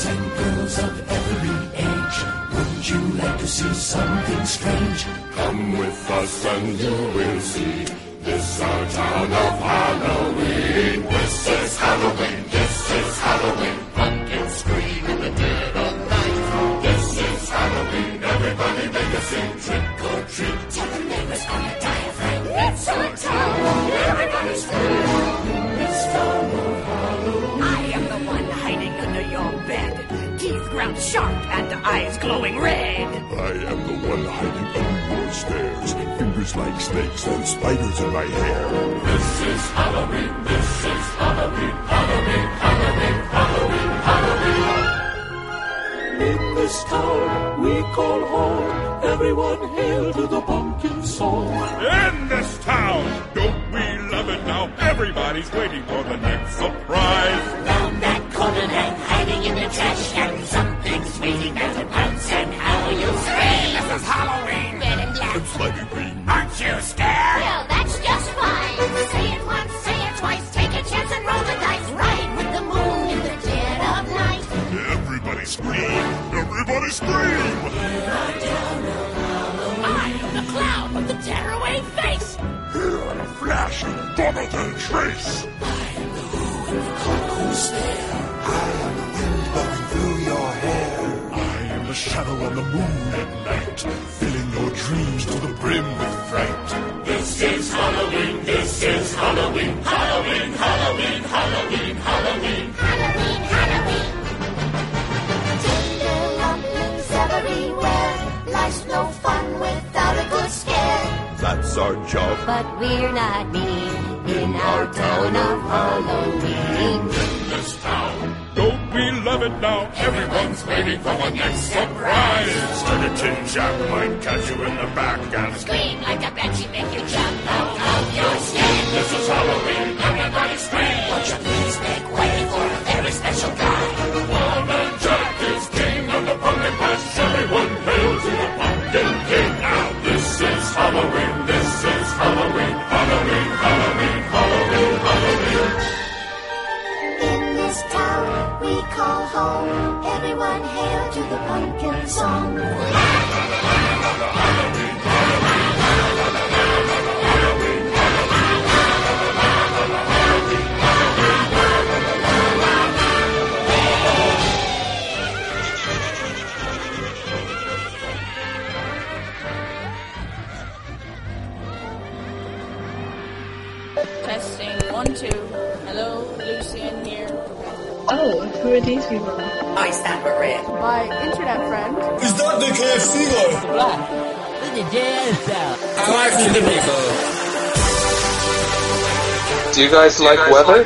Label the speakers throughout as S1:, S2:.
S1: boys and girls of every age, would you like to see something strange?
S2: Come with us and you will see. This our town of Halloween. This is Halloween. This is Halloween. Pumpkins scream in the dead of night. This is Halloween. Everybody make a scene. Trick or treat.
S1: Tell the neighbors on your diaphragm. It's our town. Everybody scream. In this town of Halloween.
S3: I am the one hiding under your bed. Teeth ground sharp and eyes glowing red.
S2: I am the one hiding under your stairs. Fingers like snakes and spiders in my hair. This is Halloween. This is Halloween. Halloween. Halloween. Halloween. Halloween.
S1: In this town we call home. Everyone hail to the pumpkin song.
S2: In this town, don't we love it now? Everybody's waiting for the next surprise.
S1: Round that corner and hiding in the trash can, something's waiting there to pounce and how you scream.
S2: This is Halloween.
S3: Red and black.
S2: And slimy green.
S3: Aren't you scared?
S4: Well, that's just fine. Say it once, say it twice. Take a chance and roll the dice. Ride with the moon in the dead of night.
S2: Everybody scream. Everybody scream.
S3: I am the clown with the tearaway face.
S2: Here in a flash, follow the trace.
S1: I am the who in the cold stare. I am the wind blowing through your hair.
S2: I am the shadow on the moon at night, filling your dreams to the brim with fright. This is Halloween. This is Halloween. Halloween. Halloween. Halloween. Halloween.
S4: Halloween, Halloween. Tender lumpies everywhere. Life's no fun without a good scare.
S2: That's our job.
S4: But we're not mean in our town of Halloween.
S2: In this town, don't we love it now? Everyone's waiting for the next surprise. Start a tin jack might catch you in the back and
S3: Scream like a banshee, make you jump out of your skin.
S2: this is Halloween. Everybody scream.
S1: Won't you please make way for a very special guy?
S2: Walnut Jack is king of the pumpkin patch. Everyone hail to the pumpkin king. Now this is Halloween. This is Halloween. Halloween. Halloween. Halloween. Halloween.
S4: In this town we call home. Everyone hail to the pumpkin song.
S5: Testing 1, 2. Hello, Lucian here.
S6: Oh, who are these people?
S3: I stand with Red.
S5: My internet friend.
S7: Is that the KFC guy? I like the people.
S8: Do you guys like weather?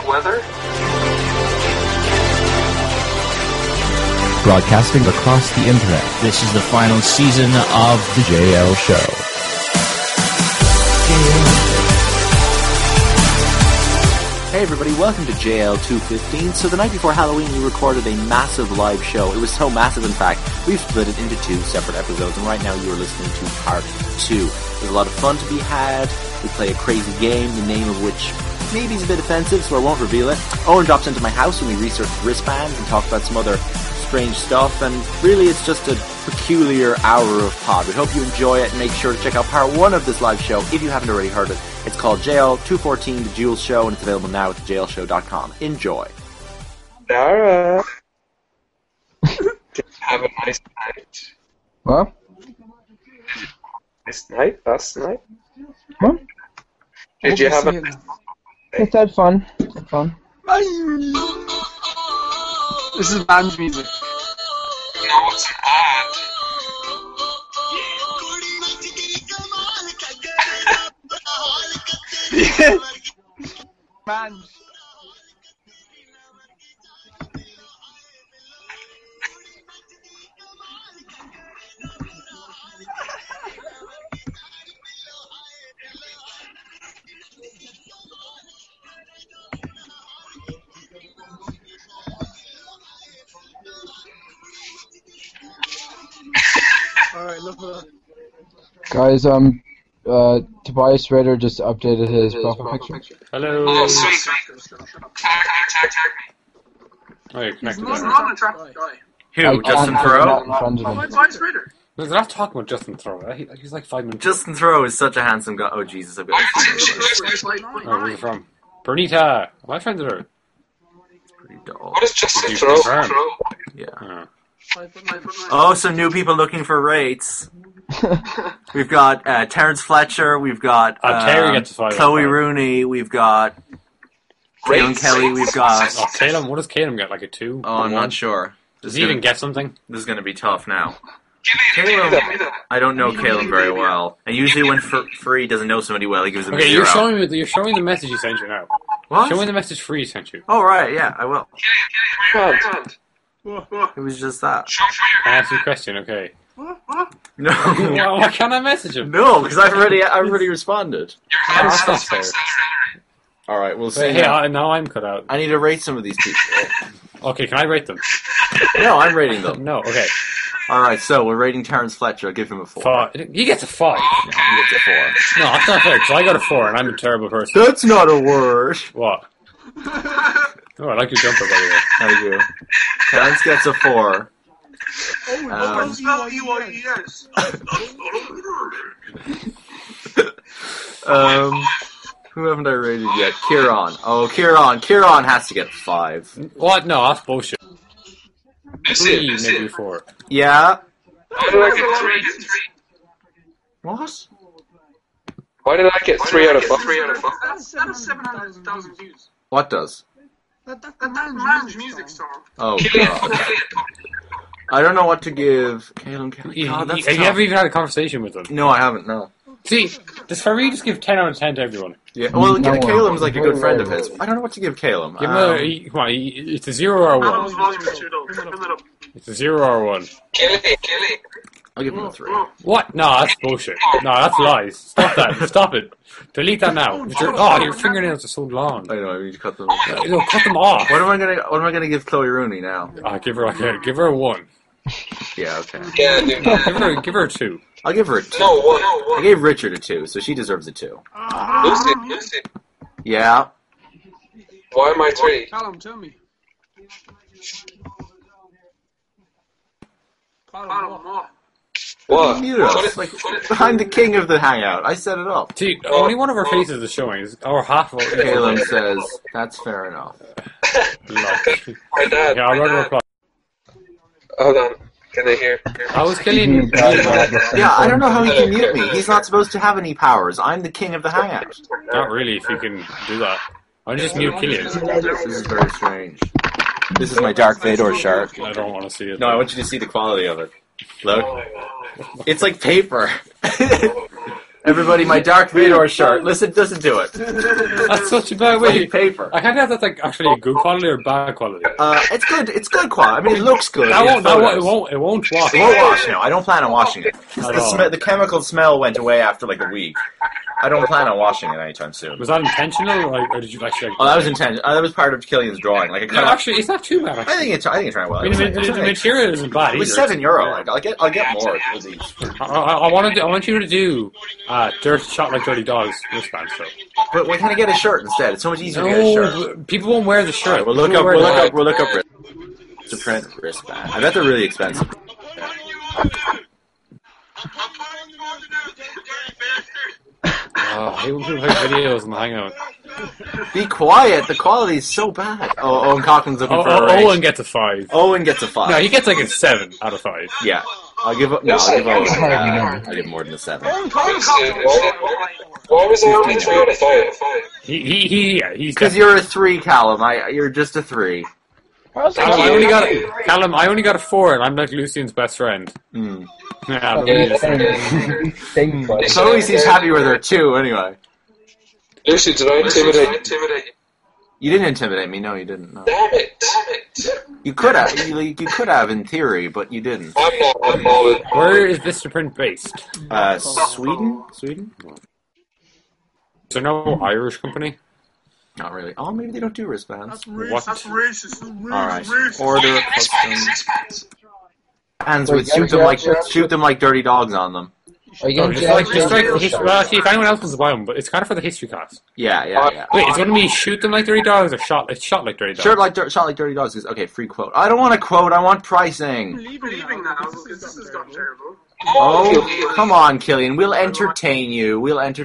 S9: Broadcasting across the internet. This is the final season of the JL Show. Hey everybody, welcome to JL 215. So the night before Halloween we recorded a massive live show. It was so massive in fact, we've split it into 2 separate episodes and right now you are listening to part 2. There's a lot of fun to be had. We play a crazy game, the name of which maybe is a bit offensive, so I won't reveal it. Owen drops into my house and we research wristbands and talk about some other strange stuff, and really it's just a peculiar hour of pod. We hope you enjoy it and make sure to check out part 1 of this live show if you haven't already heard it. It's called JL 214 The Jules Show and it's available now at thejlshow.com. Enjoy.
S8: Dara. Did you have a nice night?
S10: What?
S8: Nice night last night?
S10: What?
S8: Did you have a
S10: It's had fun. Had fun.
S11: This is band music.
S8: No, it's an ad.
S11: Man. Alright, look for that.
S10: Guys, Tobias Rader just updated his profile picture.
S8: Hello. Oh, sweet. Tag me.
S12: Oh, you're
S11: He's
S12: connected
S11: not
S12: there.
S11: an attractive guy.
S9: Who? Justin Thoreau?
S11: Vice Raider.
S12: No, they're not talking about Justin Thoreau. He's like 5 minutes.
S9: Justin Thoreau is such a handsome guy. Oh, Jesus. I've got
S12: Oh, where's it from? Bernita! Am I friends with her?
S9: pretty dull.
S8: What is Justin
S12: Did you
S8: Thoreau?
S12: confirm?
S9: Yeah.
S12: Oh.
S9: Oh, some new people looking for rates. We've got Terrence Fletcher. We've got
S12: Terry gets a 5
S9: Chloe
S12: out of 5.
S9: Rooney. We've got Caitlin Kelly. We've got.
S12: Oh, Caleb, what does Caleb get? Like a 2?
S9: Oh, I'm not sure.
S12: Does he even get something?
S9: This is going to be tough now.
S8: Give me
S9: Caleb,
S8: that.
S9: I don't know Caleb very well. And usually when Free doesn't know somebody well, he gives them a
S12: Okay,
S9: 0.
S12: you're showing me the message he sent you now.
S9: What?
S12: Show me the message Free sent you.
S9: Oh, right, yeah, I will.
S8: What?
S9: It was just that.
S12: Answer your question, okay.
S9: No.
S12: Why can't I message him?
S9: No, because I've already responded.
S12: Oh, that's not fair.
S9: All right, we'll see.
S12: Hey, now I'm cut out.
S9: I need to rate some of these people.
S12: Okay, can I rate them?
S9: No, I'm rating them.
S12: No, okay.
S9: All right, so we're rating Terrence Fletcher. I'll give him a 4.
S12: He gets a 5.
S9: No, he gets a 4.
S12: No, that's not fair, because I got a 4, and I'm a terrible person.
S9: That's not a word.
S12: What? Oh, I like your jumper, by the way.
S9: Thank you. Terrence gets a 4.
S11: Oh, spell E-Y-E-S.
S9: Who haven't I rated yet? Kieran. Oh, Kieran has to get 5.
S12: What? No, that's bullshit.
S8: Is
S12: 3,
S8: it?
S12: maybe 4.
S9: Yeah.
S8: Why did I get 3?
S9: What?
S8: Why did I get 3 out of 5?
S11: That's 700,000 views.
S9: What does?
S11: That's man's music song.
S9: Oh, God. I don't know what to give Caleb Kelly. God, that's
S12: Have you
S9: tough.
S12: ever even had a conversation with him?
S9: No, I haven't, no.
S12: See, does Fareed just give 10 out of 10 to everyone?
S9: Yeah, well, Caleb's like a good friend of his. I don't know what to give Caleb.
S12: Give him come on, it's a 0 or a 1. It's a 0 or a 1.
S8: Kill it.
S9: I'll give him a 3.
S12: What? No, that's bullshit. No, that's lies. Stop that. Stop it. Delete that now. Your fingernails are so long.
S9: I know, I need to cut them.
S12: No, cut them off.
S9: What am I gonna give Chloe Rooney now?
S12: Give her a 1.
S9: Yeah, okay.
S8: Yeah, dude.
S12: Give her a 2.
S9: I'll give her a 2.
S8: No, 1.
S9: I gave Richard a 2, so she deserves a 2.
S8: Lucy.
S9: Yeah.
S8: Why am I 3?
S11: Callum, tell me.
S8: What?
S9: Mute us. Like, I'm the king of the hangout. I set it up.
S12: See, only one of our faces is showing, or half of it.
S9: Caleb says, that's fair enough.
S8: My dad.
S12: Yeah, I'll write a reply.
S8: Hold on. Can they hear?
S12: I was killing.
S9: Yeah, I don't know how he can mute me. He's not supposed to have any powers. I'm the king of the hangout.
S12: Not really, if you can do that. I'll just mute Killian.
S9: This is very strange. This is my Dark Vador shirt.
S12: I don't want to see it.
S9: No, I want you to see the quality of it. Look. It's like paper. Everybody, my Dark Vador shirt. Listen to it.
S12: That's such a bad
S9: It's
S12: way.
S9: like paper.
S12: I can't tell if that's like actually a good quality or bad quality.
S9: It's good. It's good quality. I mean, it looks good.
S12: It won't wash.
S9: It won't wash. No, I don't plan on washing it.
S12: At all.
S9: The chemical smell went away after like a week. I don't plan on washing it anytime soon.
S12: Was that intentional, or did you actually?
S9: Oh, that was intentional. That was part of Killian's drawing. Like,
S12: No, actually, it's not too bad. Actually.
S9: I think it's ran well.
S12: I mean, the material isn't bad
S9: It was
S12: either.
S9: €7. Like, I'll get more of these.
S12: I want you to do Dirt Shot Like Dirty Dogs wristbands though.
S9: But we're gonna get a shirt instead. It's so much easier to get a shirt.
S12: But people won't wear the shirt.
S9: Right, we'll look up to print wristband. I bet they're really expensive.
S12: I hate when people play videos in the Hangout.
S9: Be quiet. The quality is so bad. Oh, Owen Coughlin's looking for a raise.
S12: Owen gets a 5.
S9: Owen gets a 5.
S12: No, he gets like a 7 out of 5.
S9: Yeah. I'll give Owen. I'll give more than a 7.
S8: Why was I only 3 out of 5?
S12: He's
S9: Because you're a 3, Callum. You're just a 3.
S12: Callum, I only got a 4, and I'm like Lucian's best friend. Yeah,
S9: Chloe seems happy with her 2, anyway.
S8: Lucy, did I intimidate you?
S9: You didn't intimidate me. No, you didn't. No.
S8: Damn it.
S9: You could have. You could have in theory, but you didn't.
S8: I'm not.
S12: Where is Vistaprint based?
S9: Sweden? Sweden?
S12: Is there no Irish company?
S9: Not really. Oh, maybe they don't do wristbands.
S12: What?
S11: That's racist.
S9: Alright. Order custom. Hands with shoot them like dirty dogs on them.
S10: Are you
S12: Oh,
S10: getting
S12: just like the history.
S10: Jail?
S12: Well, actually, if anyone else wants to buy them, but it's kind of for the history class.
S9: Yeah.
S12: Wait, it's going to be shoot them like $30 or shot? It's shot like $30.
S9: Shot like $30 is okay. Free quote. I don't want a quote. I want pricing.
S11: Leaving now because this has gone terrible.
S9: Oh, come on, Killian. We'll entertain you.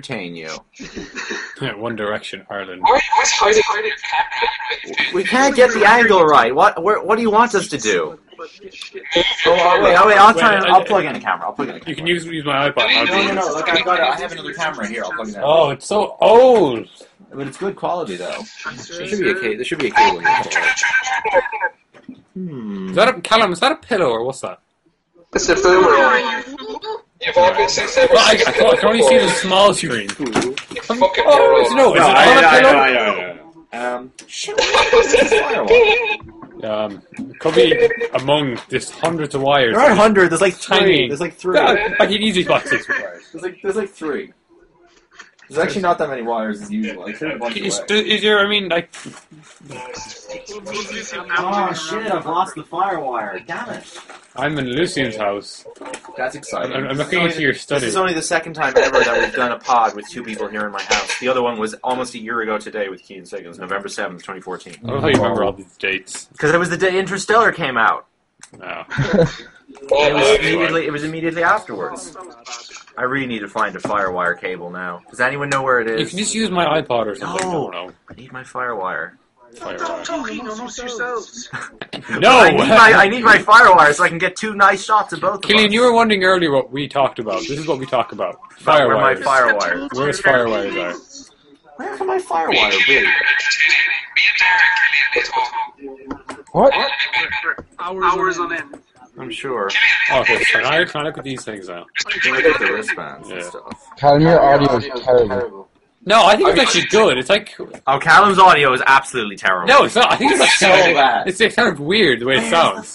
S12: One Direction, Ireland.
S8: Why is hiding?
S9: We can't get the angle right. What do you want us to do? Oh, wait. I'll try. I'll plug in a camera.
S12: You can use my iPod.
S9: No. Look, I have another camera here. I'll plug it in.
S12: Oh, it's so old.
S9: But it's good quality though. There should be a cable here.
S12: Is that a pillow or what's that?
S8: It's a film roll. You've all been since ever.
S12: I can only see the small screen.
S8: Fucking
S12: Is it on a pillow? It could be among this hundreds of wires.
S9: There aren't hundreds. There's like three.
S12: Tiny.
S9: There's like three.
S12: I can easily buy 6 wires.
S9: There's like three. There's actually not that many wires as usual. Like,
S12: Is there? I mean, like.
S9: Oh shit! I've lost the firewire. Damn it!
S12: I'm in Lucian's house.
S9: That's exciting.
S12: I'm looking into your study.
S9: This is only the second time ever that we've done a pod with 2 people here in my house. The other one was almost a year ago today with Keane Siggins, November 7th, 2014.
S12: I don't know how you remember all these dates.
S9: Because it was the day Interstellar came out.
S12: No.
S9: It was immediately afterwards. I really need to find a firewire cable now. Does anyone know where it is?
S12: You can just use my iPod or something.
S9: No. I need my firewire.
S11: Stop talking amongst yourselves.
S12: No!
S9: I need my firewire so I can get 2 nice shots of both of
S12: Killian,
S9: us.
S12: you were wondering earlier what we talked about. This is what we talk about.
S9: Where my
S12: Firewires.
S9: firewire?
S12: Where's firewires are?
S9: Where can my firewire be?
S10: What?
S11: Hours on end.
S9: I'm sure.
S12: Okay, so now can I look at these things now?
S9: Look at the wristbands and stuff.
S10: Callum, your audio is terrible.
S12: No, I think it's actually good. It's like...
S9: Oh, Callum's audio is absolutely terrible.
S12: No, it's not. I think it's like
S9: so bad.
S12: It's kind of weird the way it sounds.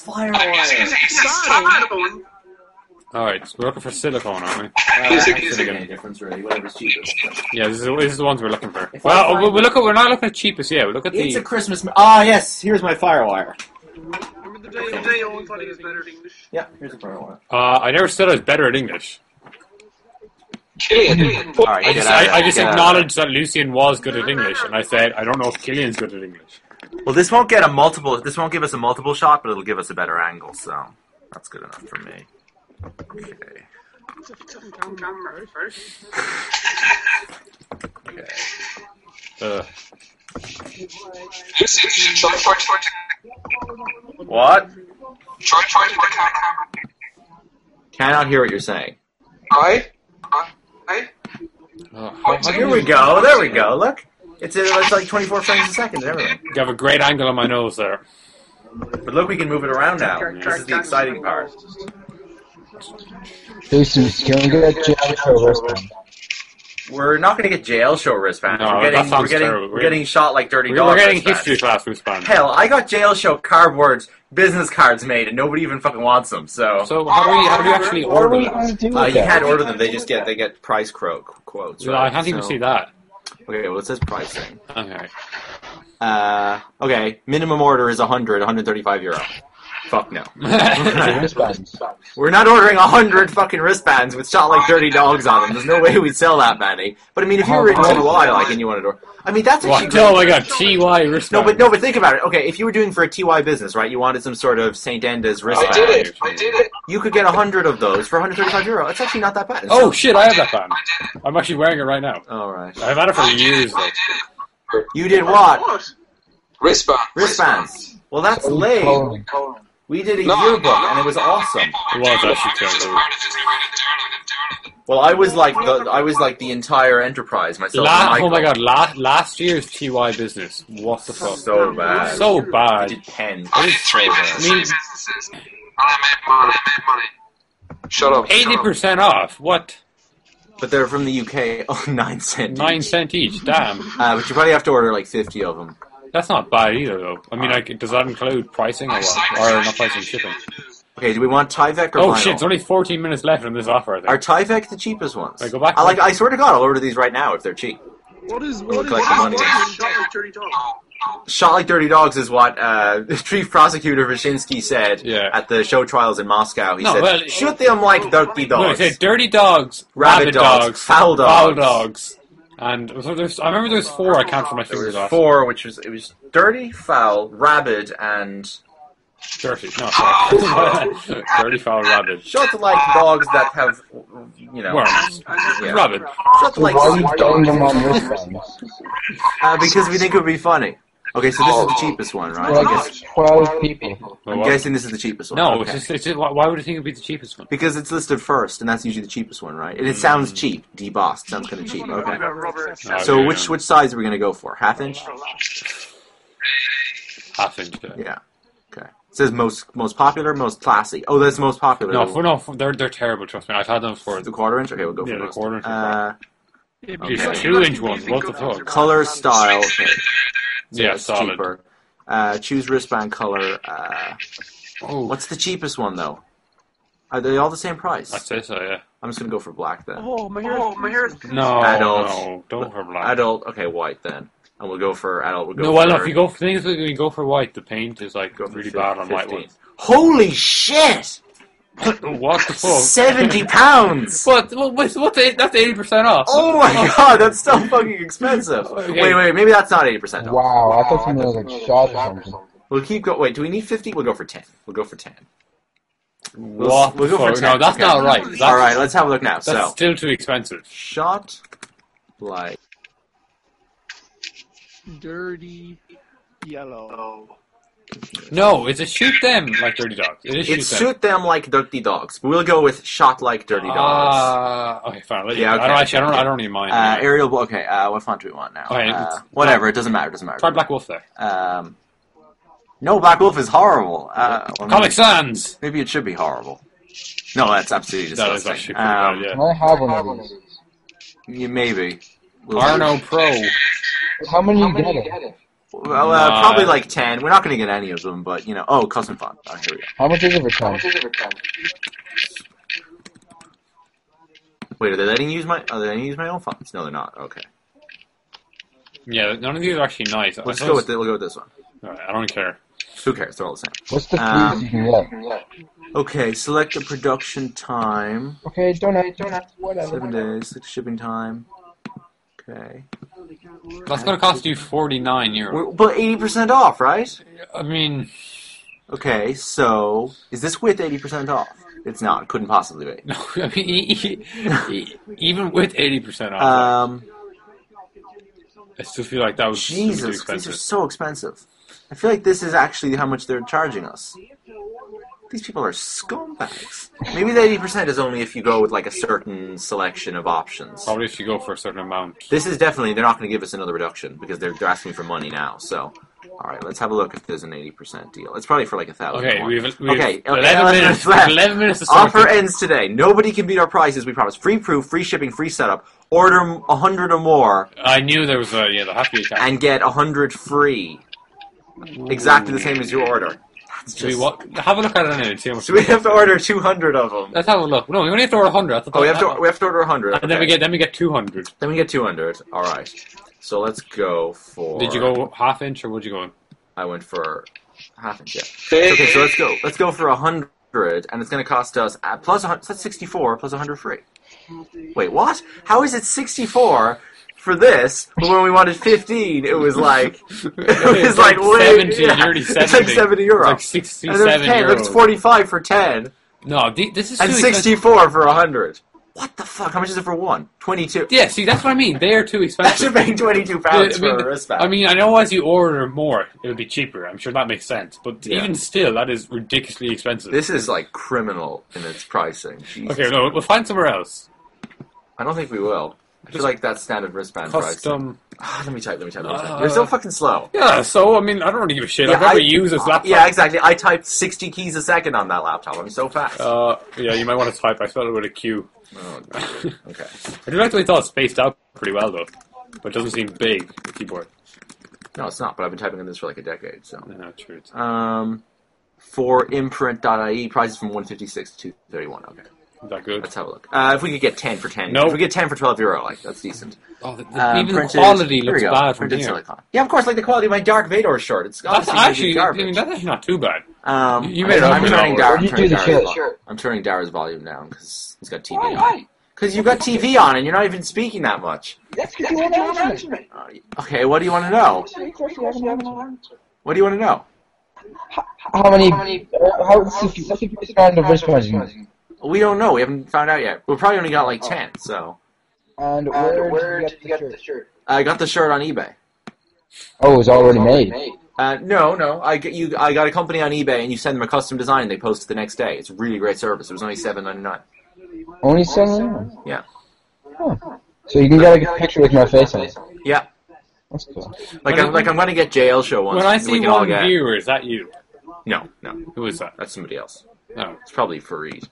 S12: Alright, so we're looking for silicone, aren't we?
S9: Any difference really? Whatever's cheapest.
S12: Yeah, this is the ones we're looking for. Well, we're not looking at cheapest. Yeah, we look at the.
S9: It's a Christmas. Ah, yes. Here's my firewire.
S11: Remember the day Owen thought he was better at English?
S9: Yeah, here's a firewire.
S12: I never said I was better at English.
S8: Killian.
S9: Alright,
S12: I just acknowledged that Lucian was good at English, and I said I don't know if Killian's good at English.
S9: Well, this won't get a multiple. This won't give us a multiple shot, but it'll give us a better angle. So that's good enough for me. Okay.
S11: Camera first.
S9: Okay.
S8: What?
S9: Try to the camera. Cannot hear what you're saying.
S8: Right?
S9: Here we go. There we go. Look, it's like 24 frames a second and everything.
S12: You have a great angle on my nose there.
S9: But look, we can move it around now. This is the exciting part.
S10: Jason, can we get jail show wristband?
S9: We're not going to get jail show wristbands.
S12: No,
S9: we're getting shot like dirty dogs.
S12: We're getting
S9: wristbands.
S12: history class wristbands.
S9: Hell, I got jail show cardboard business cards made, and nobody even fucking wants them. So
S12: how do you actually order them?
S9: You can't order them. They get price quotes.
S12: Right?
S9: Right?
S12: I can't even see that.
S9: Okay, well it says pricing.
S12: Okay.
S9: Okay, minimum order is 135 euro. Fuck no.
S10: Wristbands.
S9: We're not ordering 100 fucking wristbands with shot like dirty dogs on them. There's no way we'd sell that many. But I mean, if you were in TY like and you wanted to order, I mean that's actually great.
S12: Oh my god, TY wristbands.
S9: No, but think about it. Okay, if you were doing for a TY business, right? You wanted some sort of St. Enda's wristband.
S8: I did it.
S9: You could get 100 of those for 135 euro. It's actually not that bad.
S12: Oh shit, I have that band. I'm actually wearing it right now.
S9: All right.
S12: I've had it for years though.
S9: You did what?
S8: Wristbands.
S9: Well, that's lame. We did a yearbook, and it was awesome.
S12: It was actually terrible.
S9: Well, I was like the entire enterprise myself.
S12: Oh my god, last year's TY business. What the fuck?
S9: So bad.
S12: So bad.
S9: I did 10. It is so bad.
S8: I made money. Shut up.
S12: 80% off. What?
S9: But they're from the UK. Oh, 9 cents.
S12: 9 cents each. Damn.
S9: But you probably have to order like 50 of them.
S12: That's not bad either, though. I mean, does that include pricing or what? Or not pricing, shipping?
S9: Okay, do we want Tyvek or
S12: Oh
S9: vinyl?
S12: shit, it's only 14 minutes left on this offer, I think.
S9: Are Tyvek the cheapest ones?
S12: Right, go back.
S9: I swear to God, I'll order these right now if they're cheap.
S11: What is
S9: collect the money.
S11: shot like dirty dogs?
S9: Shot like dirty dogs is what Chief Prosecutor Wyszynski said
S12: Yeah.
S9: at the show trials in Moscow. He
S12: No,
S9: said,
S12: well,
S9: shoot them like dirty
S12: No, he
S9: dogs.
S12: said dirty dogs,
S9: Rabid dogs, foul dogs.
S12: dogs. And so I remember there was 4. I counted on my
S9: There
S12: fingers
S9: was
S12: last.
S9: 4, which was, it was dirty, foul, rabid, and...
S12: Dirty. No, sorry. Dirty, foul, rabid.
S9: Shot like dogs that have, you know...
S12: Worms.
S9: Yeah.
S12: Rabid.
S9: Shot like
S10: Why are you getting them
S9: dogs.
S10: on wristbands?
S9: Because we think it would be funny. Okay, so this is the cheapest one, right?
S10: Like it's 12 people.
S9: I'm guessing this is the cheapest one.
S12: No,
S9: Okay.
S12: it's just why would you think it'd be the cheapest one?
S9: Because it's listed first, and that's usually the cheapest one, right? And it sounds cheap. Debossed sounds kind of cheap. Okay. So
S12: Okay,
S9: which size are we going to go for? Half-inch?
S12: Half-inch.
S9: Yeah. Okay. It says most popular, most classy. Oh, that's most popular.
S12: They're terrible. Trust me, I've had them for
S9: The quarter-inch? Okay, we'll go for
S12: the
S9: most.
S12: quarter-inch.
S11: Okay.
S12: These 2-inch ones. What the fuck?
S9: Color, style. Okay. So
S12: Yeah,
S9: it's
S12: solid.
S9: cheaper. Choose wristband color.
S12: Oh,
S9: What's the cheapest one, though? Are they all the same price?
S12: I'd say so. Yeah.
S9: I'm just going to go for black, then.
S11: Oh, my hair is...
S12: No,
S9: Adult.
S12: no, don't for black.
S9: Adult. Okay, white, then. And we'll go for adult. We'll go
S12: No, well,
S9: for...
S12: if you go for things like when you go for white, the paint is like
S9: Go for
S12: really bad on white
S9: 15.
S12: ones.
S9: Holy shit!
S12: What the fuck?
S9: 70 pounds!
S12: What? That's 80% off.
S9: Oh my god, that's so fucking expensive.
S12: Okay.
S9: Wait, maybe that's not 80% off.
S10: Wow, I thought something was like shot or something.
S9: We'll keep going. Wait, do we need 50? We'll go for 10. We'll go for 10.
S12: What?
S9: We'll go for
S12: the
S9: 10.
S12: fuck? No, that's
S9: Okay.
S12: not right. That's,
S9: Alright, let's have a look now.
S12: That's
S9: So,
S12: still too expensive.
S9: shot like
S11: dirty yellow.
S12: No, it's a shoot them like dirty dogs. It is
S9: it's
S12: shoot them.
S9: shoot them like dirty dogs. We'll go with shot like dirty dogs.
S12: Okay, fine. Let
S9: Yeah,
S12: you,
S9: okay,
S12: I don't actually.
S9: okay.
S12: I don't even mind.
S9: Arial. Okay. What font do we want now?
S12: Okay,
S9: whatever. It doesn't matter. Doesn't matter.
S12: Try Black Wolf there.
S9: No, Black Wolf is horrible.
S12: Comic Sans.
S9: Maybe it should be horrible. No, that's absolutely
S12: That is
S9: disgusting.
S12: actually pretty bad. Yeah.
S10: Can I have one of these?
S9: Yeah, maybe. We'll
S12: Arno Pro.
S10: How many you getting?
S9: Well, probably like 10. We're not going to get any of them, but, you know. Oh, custom font. Oh, here we go.
S10: How much is it for 10?
S9: Wait, are they letting you use my? Are they letting you use my own fonts? No, they're not. Okay.
S12: Yeah, none of these are actually nice.
S9: We'll go with We'll go with this one.
S12: Alright, I don't care.
S9: Who cares? They're all the same.
S10: What's the fleet you can get?
S9: Okay, select the production time.
S10: Okay, donate, whatever.
S9: 7 days. Select shipping time. Okay.
S12: That's going to cost you €49.
S9: But 80% off, right?
S12: I mean,
S9: Okay, so is this with 80% off? It's not. It couldn't possibly be.
S12: no. I mean, even with 80% off, I still feel like that was too
S9: Jesus,
S12: expensive.
S9: these are so expensive. I feel like this is actually how much they're charging us. These people are scumbags. Maybe the 80% is only if you go with like a certain selection of options.
S12: Probably if you go for a certain amount.
S9: This is definitely, they're not going to give us another reduction because they're asking for money now. So, alright, let's have a look if there's an 80% deal. It's probably for like 1,000.
S12: Okay, we have 11
S9: 11
S12: minutes.
S9: left.
S12: 11 minutes to start.
S9: Offer ends today. Nobody can beat our prices, we promise. Free proof, free shipping, free setup. Order 100 or more
S12: I knew there was a there have to be a cap.
S9: and get 100 free. Exactly the same as your order. That's
S12: Should we
S9: just...
S12: have a look at it now and see how much.
S9: So we have to order 200 of them.
S12: Let's have a look. No, we only have to order 100.
S9: Oh, we have to order 100.
S12: And then we get 200.
S9: Then we get 200. All right. So let's go for.
S12: Did you go half inch or would you go in?
S9: I went for half inch. Yeah. Okay, so let's go. Let's go for 100, and it's going to cost us plus 100. So that's 64 plus 100 free. Wait, what? How is it 64 for this? But when we wanted 15, it was like like way,
S12: 70,
S9: yeah,
S12: nearly 70.
S9: It's like 70 euro.
S12: It's like 67
S9: and then 10. Look, it's 45 for 10,
S12: No, this is
S9: and
S12: too
S9: 64 for 100. What the fuck? How much is it for one? 22.
S12: Yeah, see, that's what I mean. They are too
S9: That
S12: expensive.
S9: should make 22 pounds for a wristband.
S12: I mean, I know as you order more, it'll be cheaper. I'm sure that makes sense. But
S9: Yeah.
S12: even still, that is ridiculously expensive.
S9: This is like criminal in its pricing. Jesus.
S12: Okay, no, we'll find somewhere else.
S9: I don't think we will. I feel like that's standard wristband pricing.
S12: Custom.
S9: Let me type. You're so fucking slow.
S12: Yeah, so, I mean, I don't really give a shit.
S9: Yeah,
S12: I've never used this laptop.
S9: Yeah, exactly. I typed 60 keys a second on that laptop. I'm so fast.
S12: Yeah, you might want to type. I spelled it with a Q.
S9: Oh, God. Okay.
S12: I do actually thought it spaced out pretty well, though. But it doesn't seem big, the keyboard.
S9: No, it's not, but I've been typing on this for like a decade, so.
S12: No, true.
S9: For imprint.ie, prices from 156 to 231. Okay.
S12: Is that good?
S9: Let's have a look. If we could get 10 for 10.
S12: No.
S9: If we get 10 for €12, like, that's decent.
S12: Oh, even the
S9: Printed-
S12: quality
S9: here we
S12: looks
S9: go.
S12: bad from
S9: Printed
S12: here.
S9: silicone. Yeah, of course, like the quality of my Dark Vador shirt. It's
S12: That's
S9: obviously
S12: actually,
S9: garbage.
S12: that's actually not too bad.
S9: You
S12: made it up
S9: I'm
S12: an
S9: turning
S12: hour.
S9: Dar-
S10: Where'd you do the shirt?
S9: I'm turning Dara's volume down because he's got TV on. Because you've got TV on and you're not even speaking that much.
S10: That's because you won't answer me.
S9: Okay, what do you want to know? What do you want to know?
S10: How many? What's the first round of wristbands?
S9: We don't know. We haven't found out yet. We've probably only got like 10, so.
S10: And where did you get the shirt?
S9: I got the shirt on eBay.
S10: Oh, it was already made.
S9: No. I got a company on eBay, and you send them a custom design, and they post it the next day. It's a really great service. It was only $7.99.
S10: Only $7?
S9: Yeah.
S10: Huh. So you can get like a picture with my face on it.
S9: Yeah.
S10: That's cool.
S9: I'm going to get JL show once.
S12: When I
S9: we
S12: see
S9: can all
S12: one
S9: get...
S12: viewer, is that you?
S9: No.
S12: Who is that?
S9: That's somebody else.
S12: Oh.
S9: It's probably Fareed.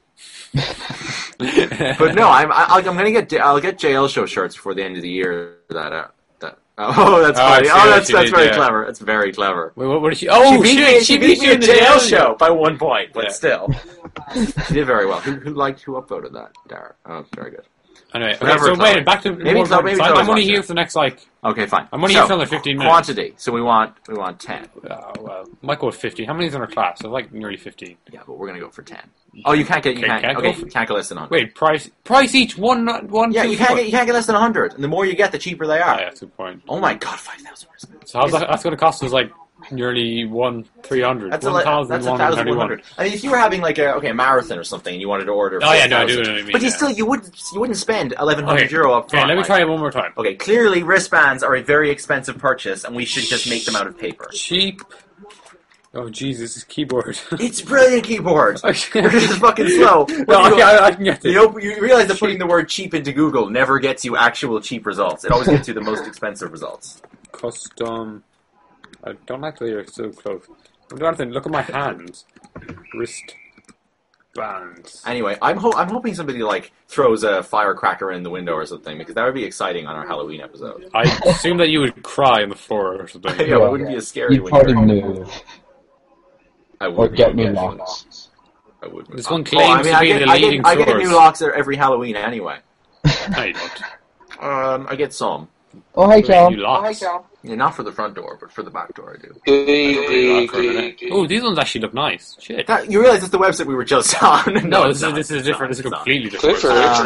S9: But no, I'm going to get I'll get JL show shirts before the end of the year. Oh, that's funny. That's very clever. That's very clever.
S12: Wait, what did she? Oh,
S9: she beat me at JL show by 1 point, but still, she did very well. Who upvoted that? Dara. Oh, very good.
S12: Anyway, so wait, back to I'm only here for the next
S9: Okay, fine.
S12: I'm only here for another 15 minutes.
S9: Quantity. So we want 10.
S12: Well, might go with 15. How many is in our class? So like nearly 15.
S9: Yeah, but we're gonna go for 10. Oh, you can't get can't go less than 100.
S12: Wait, price each one.
S9: Yeah, you can't get less than 100. And the more you get, the cheaper they are.
S12: Yeah, that's a good point.
S9: Oh my god, 5,000.
S12: So how's that? That's going to cost us like nearly 1,300.
S9: That's 1,100. I mean, if you were having like a marathon or something, and you wanted to order.
S12: Oh yeah, no, I do know what I mean.
S9: But you wouldn't spend €1,100 up front.
S12: Okay, let me try it one more time.
S9: Okay, clearly wristbands are a very expensive purchase, and we should just make them out of paper.
S12: Cheap. Oh Jesus, this keyboard.
S9: It's brilliant keyboard. You're just fucking slow.
S12: I can get this.
S9: You realize that putting the word cheap into Google never gets you actual cheap results. It always gets you the most expensive results.
S12: Custom. I don't like that you're so close. I'm trying to think. Look at my hands. Wrist bands.
S9: Anyway, I'm hoping somebody like throws a firecracker in the window or something, because that would be exciting on our Halloween episode.
S12: I assume that you would cry on the floor or something.
S9: Yeah, it wouldn't be as scary.
S10: You'd probably move.
S9: I would.
S10: Or get me locks.
S9: I would.
S12: This one claims to be the leading source.
S9: I get new locks every Halloween anyway.
S12: No, you don't.
S9: I get some.
S10: Oh, hi, Cal.
S9: Yeah, not for the front door, but for the back door, I do.
S12: Oh, these ones actually look nice. Shit.
S9: You realize it's the website we were just on?
S12: No, this is different. This is completely different.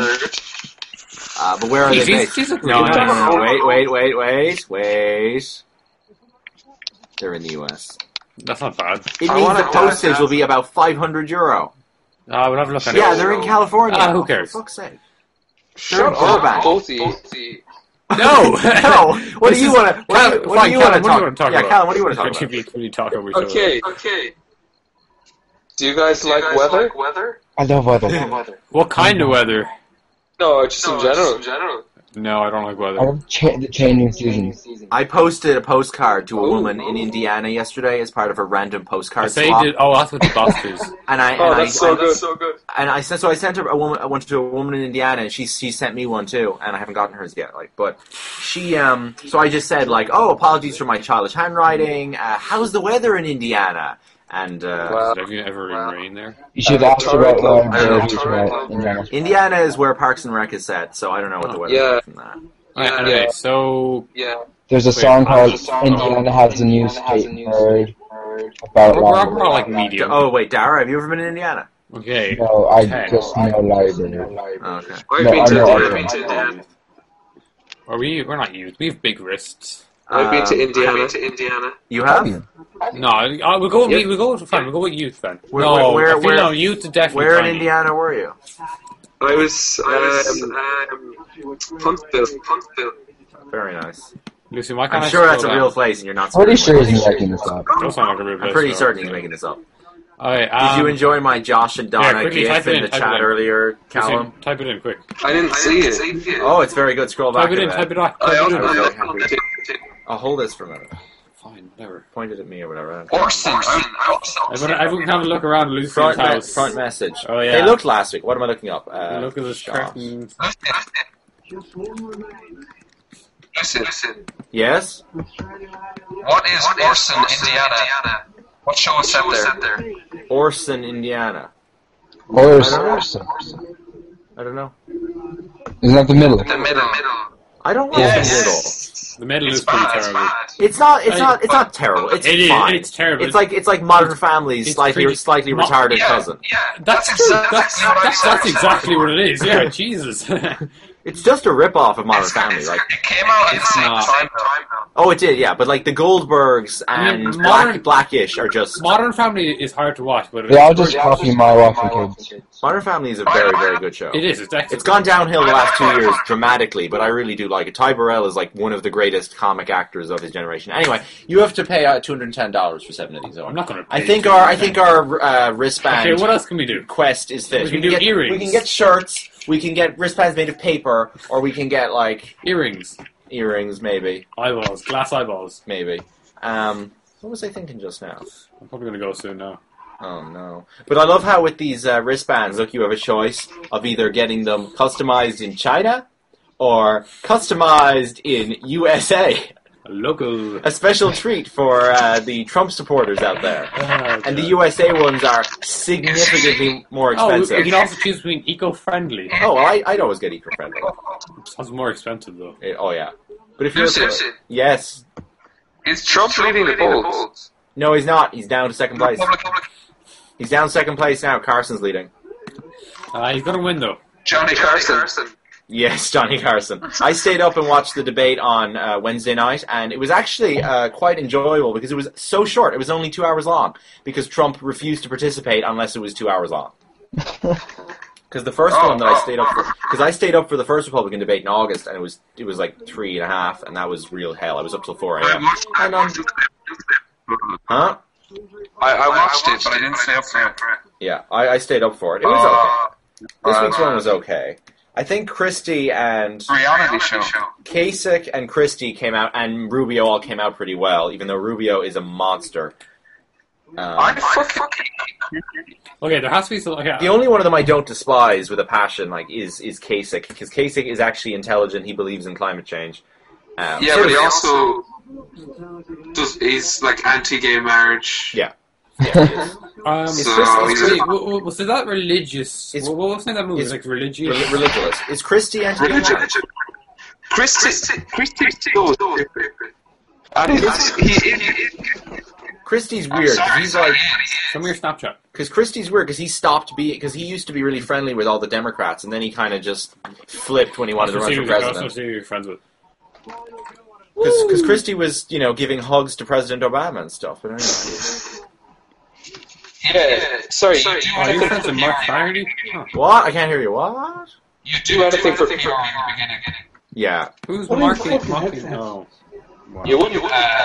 S9: But where are they based?
S12: These look
S9: No,
S12: really nice.
S9: Wait. They're in the US.
S12: That's not bad.
S9: It means the postage will be about €500.
S12: I would have a look at it.
S9: Yeah, they're in California.
S12: Who cares?
S9: For fuck's sake.
S8: Shut up, Bothie.
S9: No. What do you want to? What do you want to talk about? Yeah, Callum, what do you want to talk about?
S8: Okay. Do you guys like weather?
S10: I love weather.
S12: What kind of weather?
S8: No, just in general.
S12: No, I don't like weather.
S10: I love the changing seasons.
S9: I posted a postcard to a woman in Indiana yesterday as part of a random postcard
S12: Say
S9: swap.
S12: that's what the boss is.
S8: That's so good.
S9: And I sent to a woman in Indiana, and she sent me one too, and I haven't gotten hers yet. But she so I just said apologies for my childish handwriting. How's the weather in Indiana? And
S12: have you ever been rain there?
S10: You should ask about Indiana.
S9: Indiana is where Parks and Rec is set, so I don't know what the weather is from that.
S12: Anyway, so
S10: there's a song called "Indiana Has a New State Bird" about.
S12: We're all like medium.
S9: Oh wait, Dara, have you ever been in Indiana?
S12: Okay.
S10: No, I just know library.
S9: Okay.
S8: I've been to Indiana.
S12: We're not youth. We have big wrists.
S8: I've been to Indiana.
S9: You have?
S12: No, we'll go with youth then.
S9: Where
S12: youth is definitely.
S9: Where in Indiana were you?
S8: I was Huntsville.
S9: Very nice.
S12: Lucy, why can't
S9: I'm sure that's a real place, and you're not.
S10: Pretty sure he's making this up.
S12: Does sound like a real place.
S9: I'm pretty certain he's making this up.
S12: Alright,
S9: did you enjoy my Josh and Donna gif in the chat earlier, Callum?
S12: Type it in quick.
S8: I didn't see it.
S9: Oh, it's very good. Scroll back.
S12: Type it in.
S9: I'll hold this for a minute.
S12: Fine, whatever.
S9: Pointed at me or whatever.
S8: Orson.
S12: Everyone can have a look around Lucy's house.
S9: Front message.
S12: Oh yeah.
S9: They looked last week. What am I looking up?
S12: Look at this curtain.
S8: Listen.
S9: Yes?
S8: What is Orson, Indiana? What show is set there?
S9: Orson, Indiana.
S10: Orson.
S9: I don't know.
S10: Isn't that the middle?
S8: The middle.
S9: I don't watch the middle.
S12: The middle is pretty terrible.
S9: It's not terrible. It's fine.
S12: It's terrible.
S9: It's like Modern Family's slightly retarded cousin.
S8: Yeah,
S12: That's exactly what it is. Yeah, Jesus.
S9: It's just a rip-off of Modern Family. Like,
S8: it came out at the same time.
S9: oh, it did, yeah. But like the Goldbergs and Blackish are just.
S12: Modern Family is hard to watch, but
S10: They all just copy my wife and kids.
S9: Modern Family is a very, very good show.
S12: it is. It's excellent.
S9: It's gone downhill the last 2 years dramatically, but I really do like it. Ty Burrell is like one of the greatest comic actors of his generation. Anyway, you have to pay $210 for 7 of these.
S12: I'm not going to.
S9: I think our wristband.
S12: Okay, what else can we do?
S9: Quest is this.
S12: We can do earrings.
S9: We can get shirts. We can get wristbands made of paper, or we can get like
S12: Earrings,
S9: maybe
S12: eyeballs, glass eyeballs.
S9: maybe. What was I thinking just now?
S12: I'm probably going to go soon now.
S9: Oh no! But I love how with these wristbands, look, you have a choice of either getting them customized in China or customized in USA.
S12: Local.
S9: A special treat for the Trump supporters out there. And the USA ones are significantly more expensive.
S12: You can also choose between eco-friendly.
S9: Oh, well, I'd always get eco-friendly.
S12: Sounds more expensive, though.
S9: Oh, yeah. But if you're...
S8: Lucy.
S9: Yes.
S8: Is Trump leading the polls?
S9: No, he's not. He's down to second place. He's down second place now. Carson's leading.
S12: He's going to win, though.
S8: Johnny Carson.
S9: Yes, Johnny Carson. I stayed up and watched the debate on Wednesday night, and it was actually quite enjoyable because it was so short. It was only 2 hours long because Trump refused to participate unless it was 2 hours long. Because the first one that I stayed up for, because I stayed up for the first Republican debate in August, and it was like 3.5, and that was real hell. I was up till 4 a.m. Huh?
S8: I watched it, but I didn't stay up for it.
S9: Yeah, I stayed up for it. It was okay. This week's one was okay. I think Christie and
S8: reality show.
S9: Kasich and Christie came out, and Rubio all came out pretty well, even though Rubio is a monster.
S12: Okay, there has to be some. Okay,
S9: the only one of them I don't despise with a passion, like, is Kasich, because Kasich is actually intelligent. He believes in climate change.
S8: But he also he's like anti-gay marriage.
S9: Yeah.
S12: Was that religious? What was that movie? Like religious?
S9: Religious. Is Christie anti-gay marriage? Christie's weird because he's like.
S12: Show me your Snapchat.
S9: Because Christie's weird because he stopped being, because he used to be really friendly with all the Democrats, and then he kind of just flipped when he wanted to run for president.
S12: That's what you're friends with.
S9: Because Christie was, giving hugs to President Obama and stuff. But anyway.
S8: Yeah, sorry.
S12: Are you friends with Mark Flaherty? Huh.
S9: What? I can't hear you. What?
S8: You do anything for PR in the beginning.
S9: Yeah.
S12: Who's Mark? No.
S8: Wow. You wouldn't.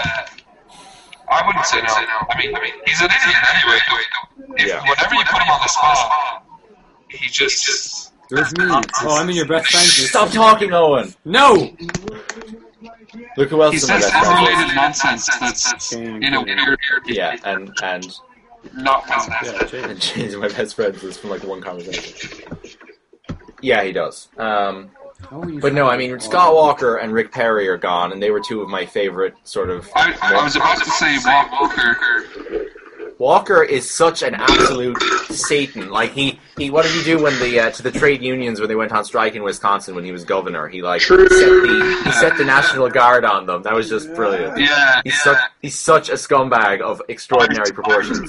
S8: I wouldn't say no. I mean, he's an idiot anyway. Whenever you put him on the spot, he just.
S12: There's me. Oh, I'm in your best friend.
S9: Stop talking, Owen.
S12: No.
S9: Look who else
S8: he
S9: is my
S8: says
S9: best friend.
S8: unrelated nonsense that's weird.
S9: Yeah, and
S8: not positive.
S9: And changing my best friends is from like one conversation. Yeah, he does. But no, I mean, Scott Walker and Rick Perry are gone, and they were two of my favorite sort of.
S8: I was about to say Walker.
S9: Walker is such an absolute Satan. Like he what did he do when to the trade unions when they went on strike in Wisconsin when he was governor? He set the National Guard on them. That was just brilliant.
S8: Yeah,
S9: he's such a scumbag of extraordinary proportions.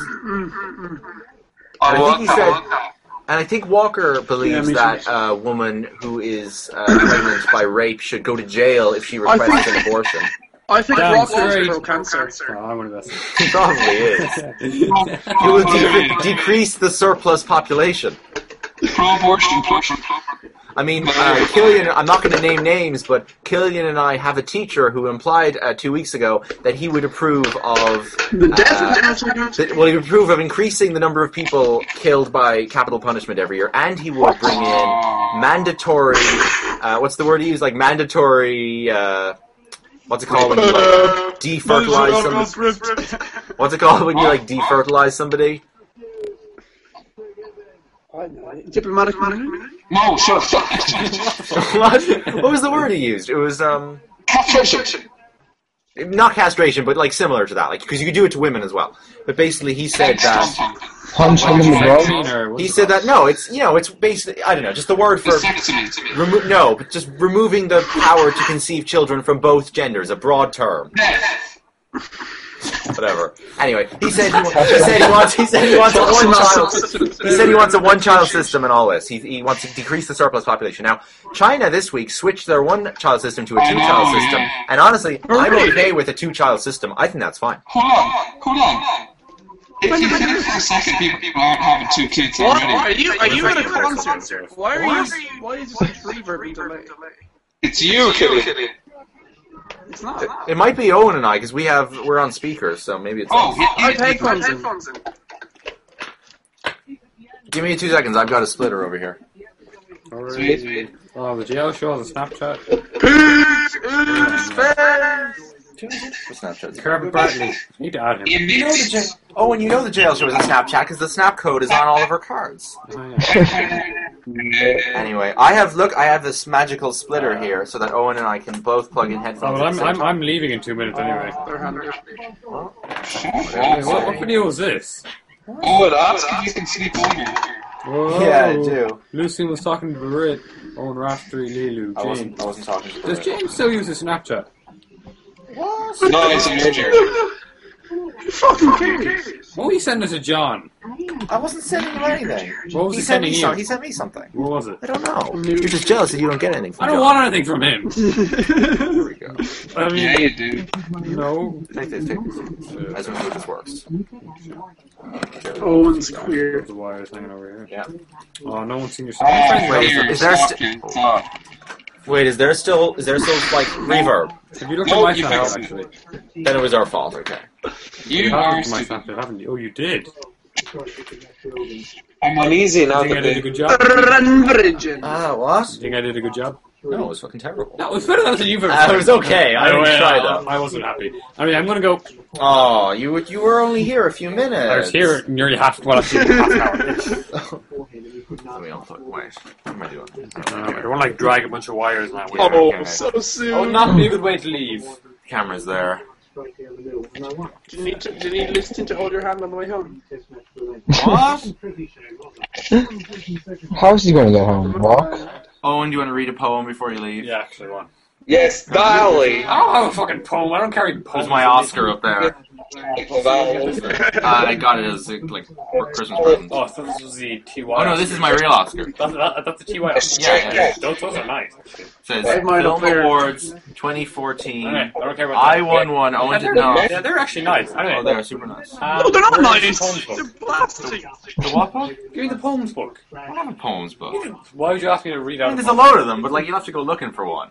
S9: And I think Walker believes that a woman who is pregnant by rape should go to jail if she requests an abortion.
S11: I think Walker is pro-cancer.
S9: He probably is. He will decrease the surplus population.
S8: Pro-abortion.
S9: I mean, Killian, I'm not going to name names, but Killian and I have a teacher who implied 2 weeks ago that he would approve of... he would approve of increasing the number of people killed by capital punishment every year, and he would bring in mandatory... what's the word he used? Like mandatory... what's it called when you like defertilize somebody? What's it called when you like defertilize somebody?
S11: Diplomatic money?
S8: No, shut up.
S9: What was the word he used? It was
S8: castration.
S9: Not castration, but like similar to that, like because you could do it to women as well. But basically, he said that
S10: Punch him in the bum?
S9: He said that, no, it's, it's basically, I don't know, just the word for, but just removing the power to conceive children from both genders, a broad term. Whatever. Anyway, he said he wants a one-child system and all this. He wants to decrease the surplus population. Now, China this week switched their one-child system to a two-child system, and honestly, I'm okay with a two-child system. I think that's fine.
S8: Hold on. If you think for a second people aren't having 2 kids already.
S11: Are you at a concert? Why is there such reverb and delay?
S8: It's you, Killian.
S11: It's not.
S9: It might be Owen and I, because we're on speakers, so maybe it's...
S11: I have headphones in.
S9: Give me 2 seconds, I've got a splitter over here.
S12: Sweet. Oh, the JL show has a Snapchat.
S9: Snapchat.
S12: Kirby Bradley. You need to add him.
S9: You know the jail show is a Snapchat because the Snap code is on all of our cards. Anyway, I have this magical splitter here so that Owen and I can both plug in headphones.
S12: I'm leaving in 2 minutes anyway. What video is this?
S8: Oh, that's because you can sleep over.
S12: Whoa.
S9: Yeah, I do.
S12: Lucy was talking to Brit, Owen Raftery, Lilu, James.
S9: I wasn't talking to
S12: Does James still use his Snapchat?
S9: What?
S8: No, it's an urgent.
S12: What were you sending to John?
S9: I wasn't sending him anything.
S12: What was he sending you?
S9: He sent me something.
S12: What was it?
S9: I don't know. You're just jealous that you don't get anything from
S12: I don't
S9: John.
S12: want anything from him.
S9: There we go.
S12: I mean,
S8: Yeah, you do.
S12: No.
S9: Take this. As soon as this works.
S11: Owen's queer.
S12: The wires hanging over here.
S9: Yeah.
S12: Oh, no one's seen your
S9: Wait, is there still like reverb?
S12: Have you looked at my Snapchat actually?
S9: Then it was our fault. Okay.
S8: You
S12: have
S8: are
S12: looked at my Snapchat, haven't you? Oh, you did.
S8: I'm uneasy now.
S12: You think I did a good job?
S9: What?
S12: You think I did a good job?
S9: No, it was fucking terrible.
S12: No, it was better than you've ever
S9: It was okay. I didn't try though.
S12: I wasn't happy. I mean, I'm gonna go.
S9: Oh, you were only here a few minutes.
S12: I was here nearly half an hour.
S9: Wait, what am I doing?
S12: I don't want to drag a bunch of wires now.
S11: So soon.
S12: Oh, not be a good way to leave.
S9: The camera's there.
S11: Do you need to listen to Hold Your Hand on the way home?
S9: What?
S10: How's he going to get home? Walk?
S9: Owen, do you want to read a poem before you leave?
S12: Yeah, actually, one.
S8: Yes, Dolly.
S12: I don't have a fucking poem. I don't carry poems.
S9: There's my Oscar up there. I got it as like Christmas present.
S12: Oh, so this was the TY.
S9: Oh no, this is my real Oscar.
S12: That's the TY.
S9: Yeah.
S12: Those are nice.
S9: It says Film Awards 2014.
S12: Okay, I don't care about
S9: I won one. Owen did not.
S12: Yeah, they're actually nice. Anyway.
S9: Oh, they're super nice.
S11: No, they're not nice. They're plastic.
S9: The what book?
S12: Give me the poems book.
S9: I don't have a poems book.
S12: Why would you ask me to read out?
S9: There's a load of them, but like you'll have to go looking for one.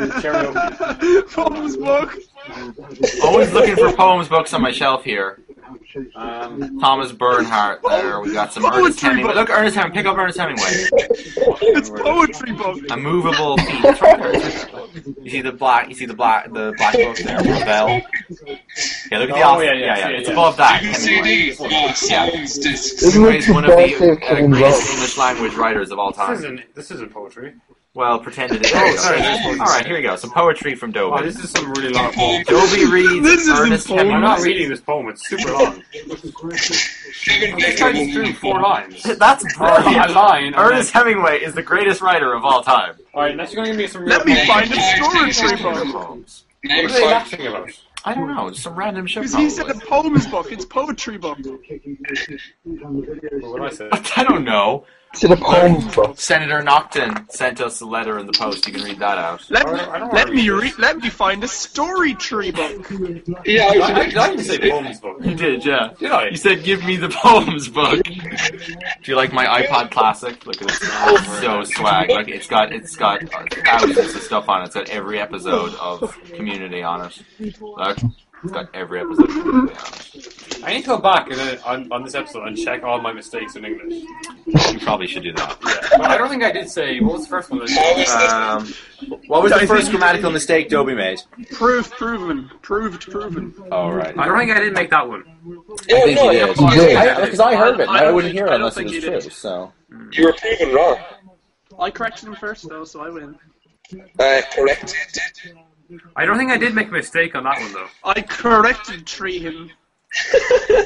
S11: Poems book.
S9: Always looking for poems books on my shelf here. Thomas Bernhardt there. We got some Ernest Hemingway. Look, Ernest Hemingway. Pick up Ernest Hemingway.
S11: It's poetry book.
S9: A movable piece. It's right there. You see the black book there. Ravel. Yeah, look at the office. Yeah. It's above that. Hemingway. Yeah. Hemingway's one of the greatest English language writers of all time.
S12: This isn't poetry.
S9: Well, pretended it is. Alright, here we go. Some poetry from Dobie.
S12: Oh, this is some really long poem.
S9: Dobie reads Ernest Hemingway.
S12: I'm not reading this poem, it's super long. It's kind through 4 lines.
S9: That's brilliant.
S12: A line.
S9: Ernest Hemingway is the greatest writer of all time.
S12: Alright, next you're going to give me some
S11: Let me find a storage book.
S9: Poems.
S12: What are they laughing about?
S9: I don't know, just some random shit.
S11: Because he said a poems book, it's poetry book.
S12: What did I say?
S9: I don't know.
S10: To the poem book.
S9: Senator Nocton sent us a letter in the post. You can read that out.
S11: Let me find a story tree book.
S8: Yeah,
S12: I didn't say poems book.
S9: You did, yeah.
S12: Did I?
S9: You said, give me the poems book. Do you like my iPod Classic? Look at it. It's so swag. Like, it's got thousands of stuff on it. It's got every episode of Community on it. Look. It's got every episode of Community on it.
S12: I need to go back on this episode and check all my mistakes in English.
S9: You probably should do that.
S12: Yeah. Well, I don't think I did say... What was the first one?
S9: What was the first grammatical mistake Dobie made?
S11: Proved proven.
S9: Oh, right.
S12: I don't think I did make that one.
S9: I think you did.
S10: You did.
S9: Because I heard it, and I wouldn't hear it unless it was true, so...
S8: You were proven wrong.
S11: I corrected him first, though, so I win.
S8: Corrected.
S12: I don't think I did make a mistake on that one, though.
S11: I corrected tree him.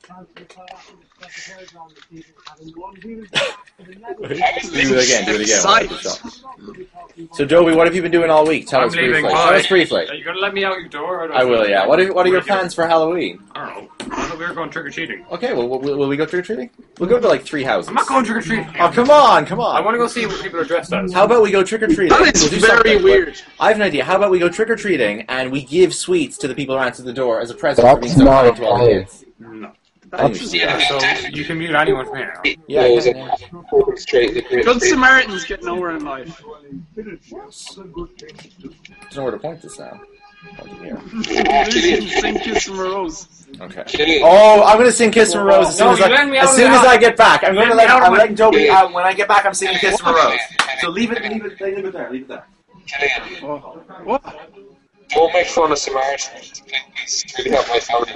S9: Do it again. So, Dobie, what have you been doing all week? Tell us briefly. Tell us briefly.
S12: Are you going to let me out your door? Or
S9: I will, yeah. What are your plans for Halloween?
S12: I don't know. I thought we were going trick-or-treating.
S9: Okay, well, will we go trick-or-treating? We'll go to like 3 houses.
S12: I'm not going trick-or-treating.
S9: Oh, come on.
S12: I want to go see what people are dressed as.
S9: How about we go trick-or-treating?
S11: That is very weird.
S9: I have an idea. How about we go trick-or-treating and we give sweets to the people who answer the door as a present for being
S10: That's
S9: so
S10: not
S9: kind to all the
S10: okay.
S9: kids?
S12: No.
S9: That's
S12: So you can mute anyone from here.
S9: Yeah,
S11: Good Samaritans get nowhere in life.
S9: There's nowhere to point this now. Here.
S11: Sing Kiss from a Rose.
S9: Okay. Oh, I'm gonna sing Kiss from a Rose as soon as I get back. I'm letting Dobie out. When I get back, I'm singing Kiss from a Rose. So leave it there.
S11: What?
S8: Don't make fun of Samaritans. Please, really help my family.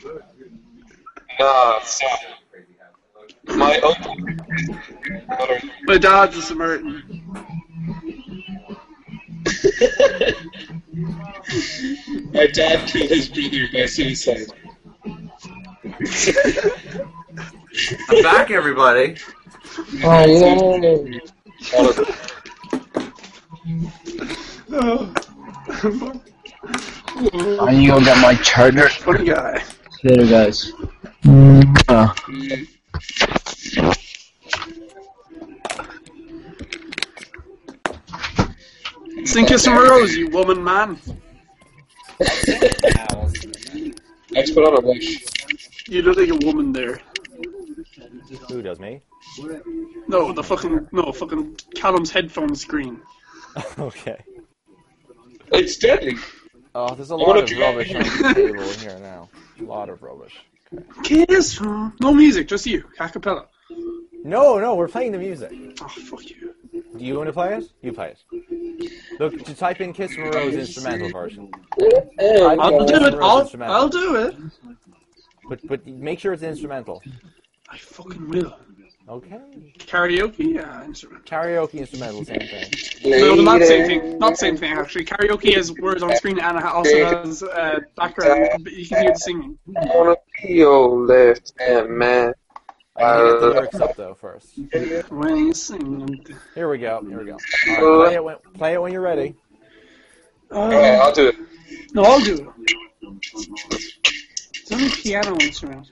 S8: Nah, stop. My uncle.
S11: My dad's a Samaritan.
S8: My dad killed his brother by suicide.
S9: I'm back, everybody.
S10: Oh, yeah. I need to go get my charger.
S11: Funny guy.
S10: Later, guys.
S11: Sing Kiss from a Rose, you woman man.
S8: Let's put on a wish.
S11: You look like a woman there.
S13: Who does, me?
S11: No, fucking Callum's headphone screen.
S13: Okay.
S8: It's deadly.
S13: Oh, there's a lot of rubbish on the table here now. A lot of rubbish. Okay.
S11: Kiss from... No music, just you. A cappella.
S13: No, we're playing the music.
S11: Oh, fuck you.
S13: Do you want to play it? You play it. Look, to type in Kiss from a Rose instrumental version.
S11: I'll do it. I'll do it.
S13: But make sure it's instrumental.
S11: I fucking will.
S13: Okay.
S11: Karaoke? Yeah, instrumental.
S13: Karaoke instrumental, same thing.
S11: No, not same thing. Not same thing, actually. Karaoke has words on screen and it also has background. But you can hear the singing.
S8: I wanna be your left hand man.
S13: I need to get the lyrics up though first.
S11: When you sing.
S13: Here we go. All right, play it when you're ready.
S8: Okay, I'll do it.
S11: No, I'll do it. It's only piano instrument.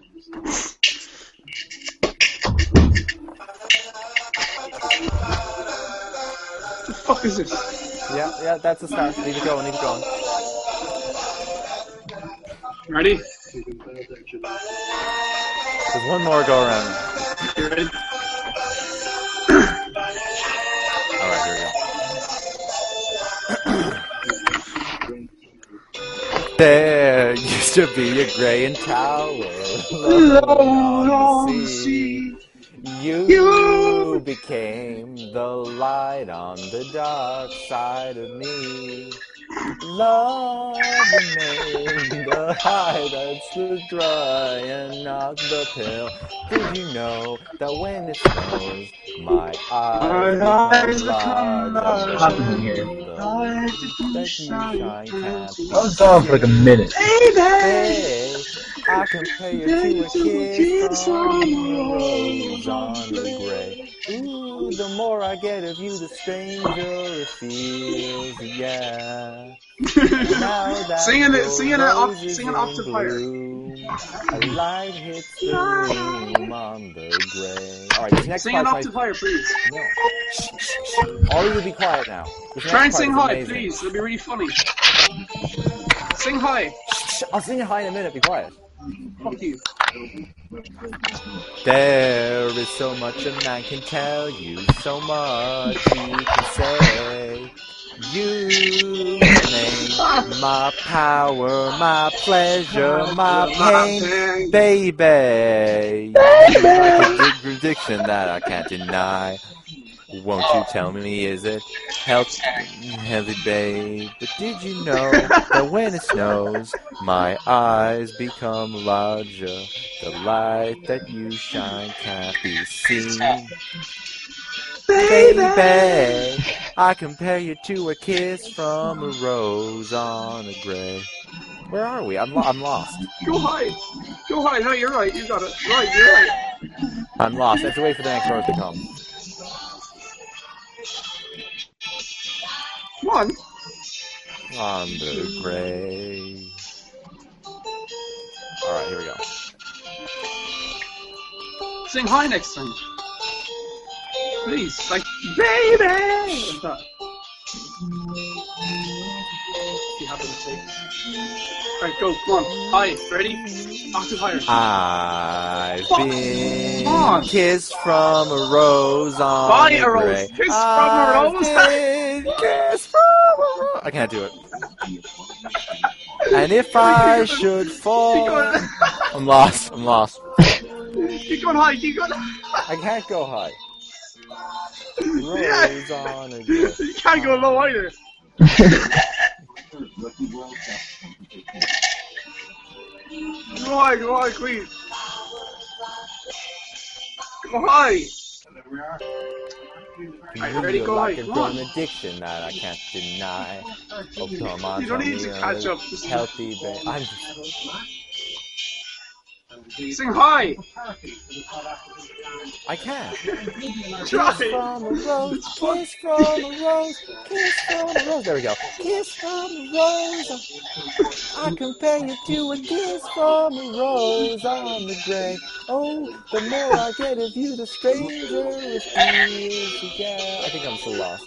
S11: What the fuck is this?
S13: Yeah, that's the start. Leave it going.
S11: Ready?
S13: There's one more go around.
S11: You ready?
S13: Alright, here we go. There used to be a grey tower alone on the sea. You became the light on the dark side of me. Love remained the high that stood dry and not the pill. Did you know that when it snows, my eyes become
S10: What's happening here?
S11: That
S10: was gone for like a minute.
S13: Hey, I compare you to a kiss from a rose on a gray. Ooh, the more I get of you, the stranger it feels, yeah.
S11: Sing it octave higher.
S13: A light hits the room on the gray. Alright, this next
S11: Sing an
S13: part
S11: octave higher, please.
S13: No. All you will be quiet now.
S11: Try and sing high, please. It'll be really funny. Sing high.
S13: I'll sing it high in a minute. Be quiet.
S11: Fuck you.
S13: There is so much a man can tell you, so much he can say. You name my power, my pleasure, my pain, baby. Contradiction that I can't deny. Won't you tell me, is it healthy, babe? But did you know that when it snows, my eyes become larger? The light that you shine can't be seen. Baby, I compare you to a kiss from a rose on a gray. Where are we? I'm lost.
S11: Go high. Go high. No, you're right. You got it. Right, you're right.
S13: I'm lost. I have to wait for the next word to come.
S11: Come on.
S13: On the grave. Alright, here we go.
S11: Sing high next time. Please. Like, baby! Like that. You have to say. Alright, go. Come on. High. Ready? Octave higher.
S13: I've been kissed from a rose on
S11: By
S13: the
S11: a rose.
S13: grave.
S11: Kissed from a
S13: I've
S11: rose.
S13: been kissed from a rose. I can't do it. And if I should fall... I'm lost. I'm lost.
S11: Keep going high. Keep going high.
S13: I can't go high. Rose
S11: Yeah.
S13: on a grave.
S11: You can't go low either. Go high, please. Go high.
S13: You
S11: ready? Go high.
S13: like
S11: Come on.
S13: an addiction that I can't deny. Oh, come on.
S11: You don't
S13: tell
S11: need
S13: me
S11: to
S13: I'm
S11: catch up. Just
S13: healthy, babe. I'm
S11: sing high.
S13: I can't.
S11: Try.
S13: Kiss from a rose, kiss from a rose, kiss from a rose. There we go. Kiss from a rose. I compare you to a kiss from a rose on the grave. Oh, the more I get of you, the stranger it feels. Yeah, I think I'm so lost.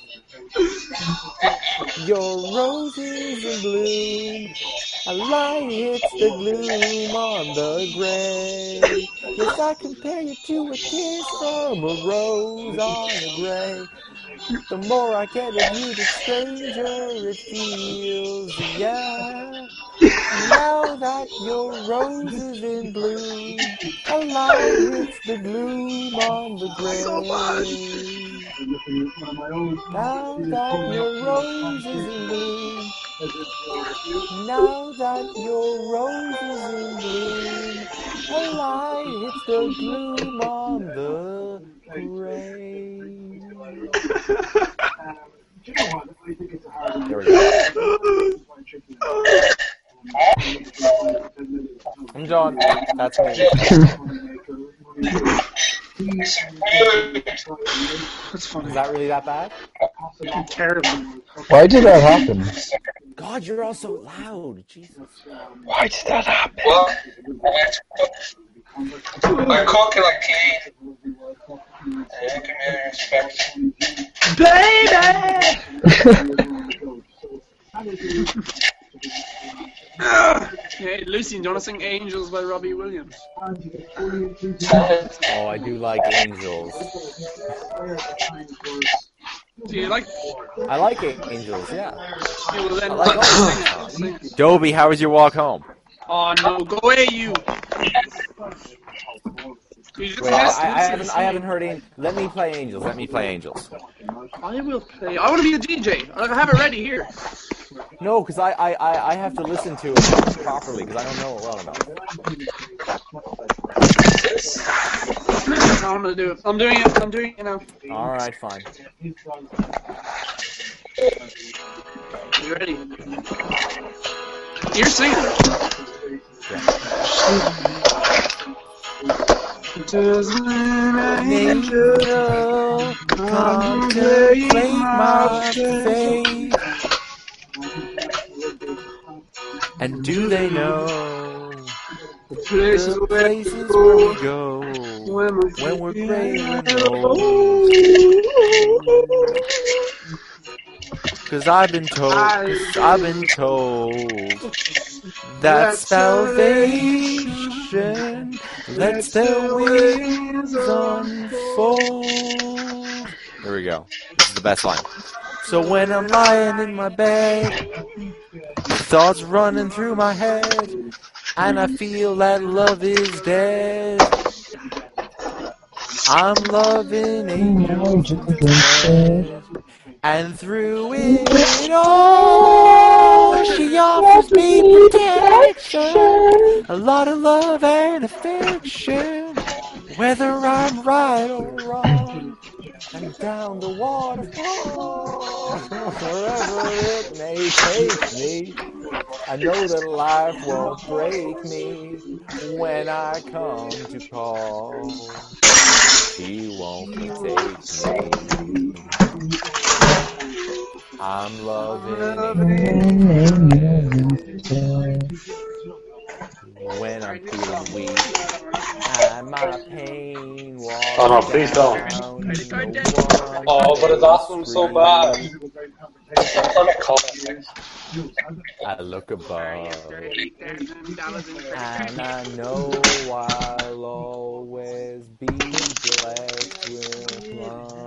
S13: Your roses in bloom. A light hits the gloom on the grave. Yes, I compare you to a kiss from a rose on the grave. The more I get of you, the stranger it feels. Yeah. Now that your rose is in bloom, a light hits the gloom on the grave. Now that your rose is in bloom, now that your rose is in bloom, a light hits the gloom on the grave. There we go. I'm done. That's me.
S11: That's funny.
S13: Is that really that bad?
S11: Terrible.
S10: Why did that happen?
S13: God, you're all so loud. Jesus.
S10: Why did that happen?
S8: Well, I'm cooking like Keith. Give me respect.
S11: Hey, Lucy, do you want to sing Angels by Robbie Williams?
S13: Oh, I do like Angels.
S11: Do you like?
S13: I like Angels, yeah.
S11: Yeah, well then,
S13: I like all
S11: sing it.
S13: Dobie, how was your walk home?
S11: Oh no, go away, you! You just
S13: Wait,
S11: missed
S13: I
S11: Lucy.
S13: haven't heard any. Let me play Angels. Let me play Angels.
S11: I will play. I want to be the DJ. I have it ready here.
S13: No, because I have to listen to it properly because I don't know it well enough.
S11: I'm gonna do it. I'm doing it. I'm doing it now.
S13: All right, fine.
S11: You ready? You're singing. Does an angel contemplate my fate?
S13: And do they know
S11: the places
S13: where we go when we're praying? Cause I've been told that salvation lets their wings unfold. There we go. This is the best line. So when I'm lying in my bed, thoughts running through my head, and I feel that love is dead, I'm loving angels instead. And through it all, she offers me protection, a lot of love and affection, whether I'm right or wrong, and down the waterfall, wherever it may take me, I know that life won't break me when I come to call. She won't forsake me. I'm loving when I'm feeling weak and my pain walks
S12: Oh no, please don't. Oh, but it's awesome so bad.
S13: I look above and I know I'll always be blessed with love.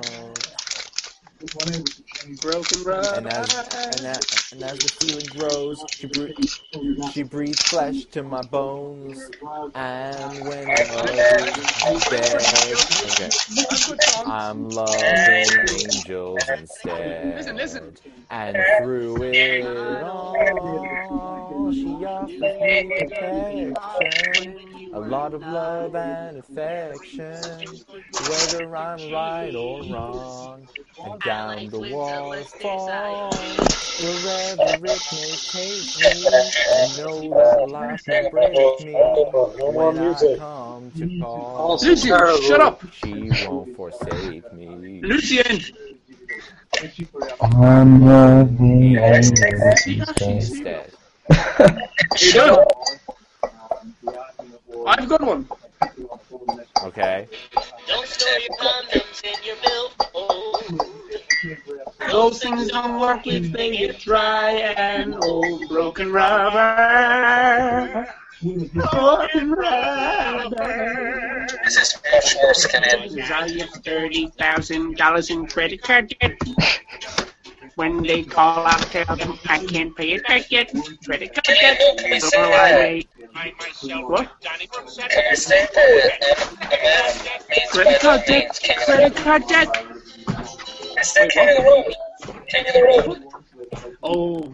S11: Broken rubber.
S13: And as the feeling grows, she breathes flesh to my bones. And when others dead, I'm loving angels instead.
S11: Listen.
S13: And through it all, she offers me protection, a lot of love and affection, whether I'm right or wrong. And down the walls fall, wherever it may take me. I know that life won't break me when I come to call.
S11: Lucien, shut up!
S13: She won't forsake me.
S11: Lucien!
S10: I'm loving angels instead.
S11: You done? I've got one.
S13: Okay.
S4: Don't store your condoms in your billfold.
S11: Those things don't work if they get dry and old. Broken rubber. Broken rubber.
S8: This is much worse, Canadian.
S11: I have $30,000 in credit card debt. When they call, I'll tell them I can't pay it back yet. Credit card debt. So I what?
S8: Can you say that?
S11: Credit card debt. Credit card debt.
S8: It's the king of the road. King of the road.
S11: Oh.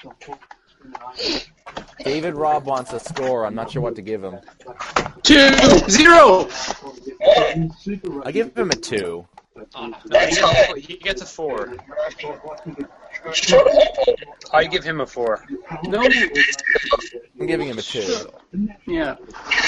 S13: David Robb wants a score. I'm not sure what to give him.
S11: 2-0.
S13: I give him a 2.
S12: He gets a 4.
S8: Shut up.
S12: I give him a 4.
S11: No.
S13: I'm giving him a 2.
S11: Yeah.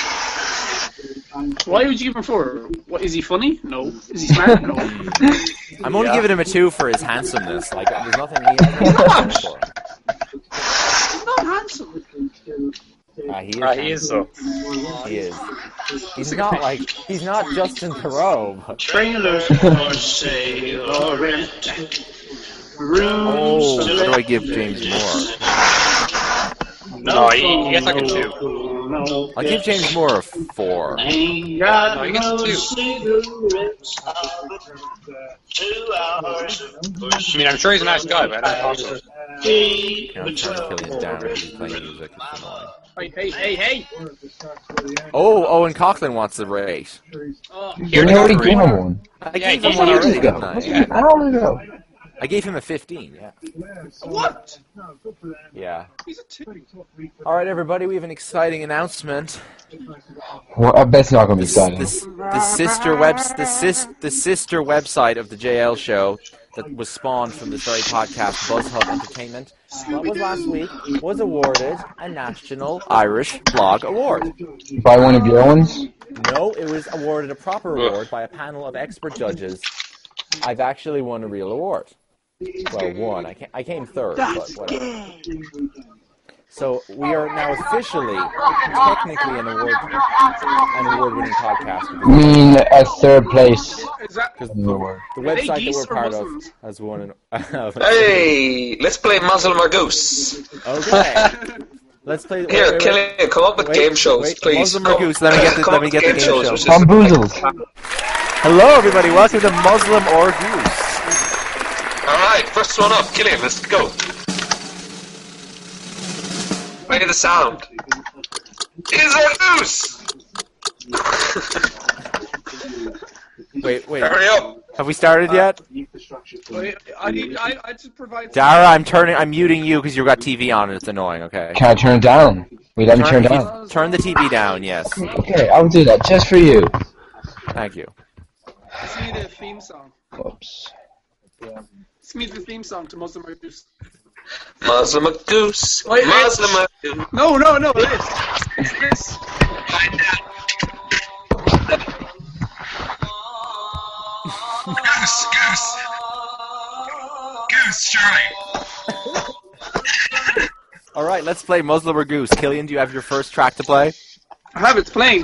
S11: Why would you give him 4? What, is he funny? No. Is he smart? No.
S13: I'm only giving him a 2 for his handsomeness. Like, there's nothing he has for him.
S11: He's not handsome.
S12: He is though.
S13: He is. He's not like, he's not Justin Theroux. But...
S11: Trailers for sale or rent.
S13: Oh, what do I give James Moore?
S12: No, he gets like a 2.
S13: I'll give James Moore a 4.
S12: No, he gets a 2. I mean, I'm sure he's a nice guy, but I don't talk to him.
S13: I'm trying to kill him down because he's playing music. It's annoying.
S11: Hey!
S13: Oh, Owen Coughlin wants the rate.
S10: You already gave him one.
S13: I gave him one already, didn't I?
S10: An hour ago.
S13: I gave him a 15, yeah.
S11: What?
S13: Yeah. Alright, everybody, we have an exciting announcement.
S10: Well, I bet it's not going to be exciting.
S13: The sister website of the JL show that was spawned from this very podcast, BuzzHub Entertainment, what was last week, was awarded a National Irish Blog Award.
S10: By one of your ones?
S13: No, it was awarded a proper award by a panel of expert judges. I've actually won a real award. Well, won. I came third, but whatever. So we are now officially, technically, an award-winning podcast.
S10: I mean, a third place.
S13: Because the website that we're part of has won an...
S8: Hey, let's play Muslim or Goose.
S13: Okay. Let's play...
S8: Here, Killian, come up with game shows, please.
S13: Muslim or Goose. Let me get the game show.
S10: Bamboozled.
S13: Hello, everybody. Welcome to Muslim or Goose.
S8: Alright, first one up. Killian, let's go. Play the sound. Is there goose?
S13: Wait.
S8: Hurry up.
S13: Have we started yet?
S11: Wait, I just provide...
S13: Dara, I'm muting you because you've got TV on and it's annoying, okay?
S10: Can I turn it down? Wait, let me turn it down.
S13: Turn the TV down, yes.
S10: Okay, I'll do that just for you.
S13: Thank you.
S11: Let's need a theme song.
S10: Oops.
S11: Let's need the theme song to Muslim or Goose.
S8: Muslim or Goose. Muslim or
S14: No, this.
S8: Goose, surely.
S9: All right, let's play Muslim or Goose. Killian, do you have your first track to play?
S14: I have it playing.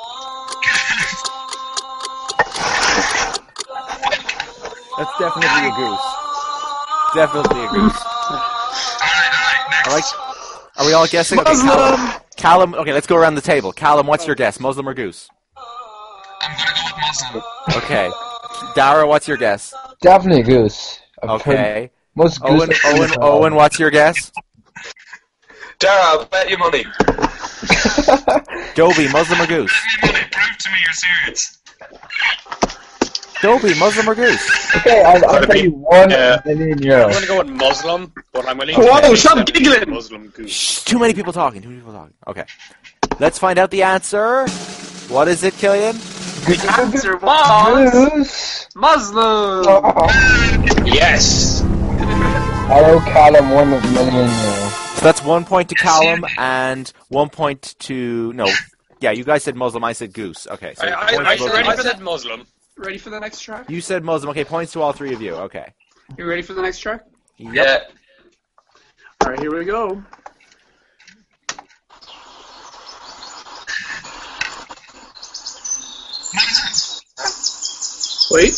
S9: That's definitely a goose. Definitely a goose. All right. Are we all guessing? Okay, Callum. Okay, let's go around the table. Callum, what's your guess? Muslim or Goose?
S8: I'm gonna go with Muslim.
S9: Okay. Dara, what's your guess?
S10: Definitely a goose.
S9: Okay.
S10: Most goose.
S9: Owen, what's your guess?
S8: Dara, I'll bet you money.
S9: Dobie, Muslim or Goose?
S8: Bet me money. Prove to me you're serious.
S9: Dobie, Muslim or Goose?
S10: Okay, I'll pay you €1 million.
S7: I'm going to go with Muslim, but I'm willing to
S14: Whoa, stop giggling!
S7: Muslim Goose.
S9: Shh, too many people talking. Okay. Let's find out the answer. What is it, Killian?
S14: The answer was
S10: Goose.
S14: Muslim.
S7: Yes.
S10: Hello, Callum, €1 million.
S9: So that's 1 point to Callum and 1 point to... No. Yeah, you guys said Muslim, I said Goose. Okay. So
S7: I said Muslim.
S14: Ready for the next track?
S9: You said Muslim. Okay, points to all three of you. Okay.
S14: You ready for the next track?
S9: Yep.
S8: Yeah.
S14: Alright, here we go. Wait.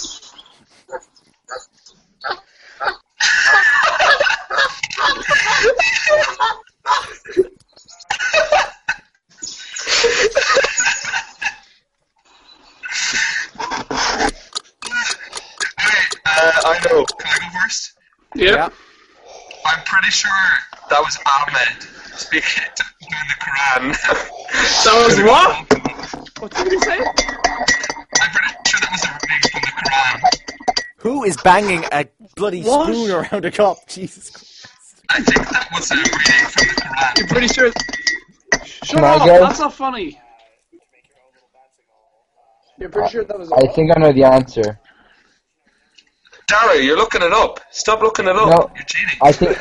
S8: I know. Can I go first?
S14: Yeah.
S8: I'm pretty sure that was Ahmed speaking doing the Quran.
S14: That was what? What did you say?
S8: I'm pretty sure that was a reading from the Quran.
S9: Who is banging a bloody spoon around a cup? Jesus Christ.
S8: I think that was a reading from the Quran.
S14: You're pretty sure... Shut
S10: Can I
S14: up,
S10: go?
S14: that's not funny. You're pretty sure that was
S10: I think I know the answer.
S8: Dara, you're looking it up. Stop looking it up.
S10: No,
S8: You're cheating.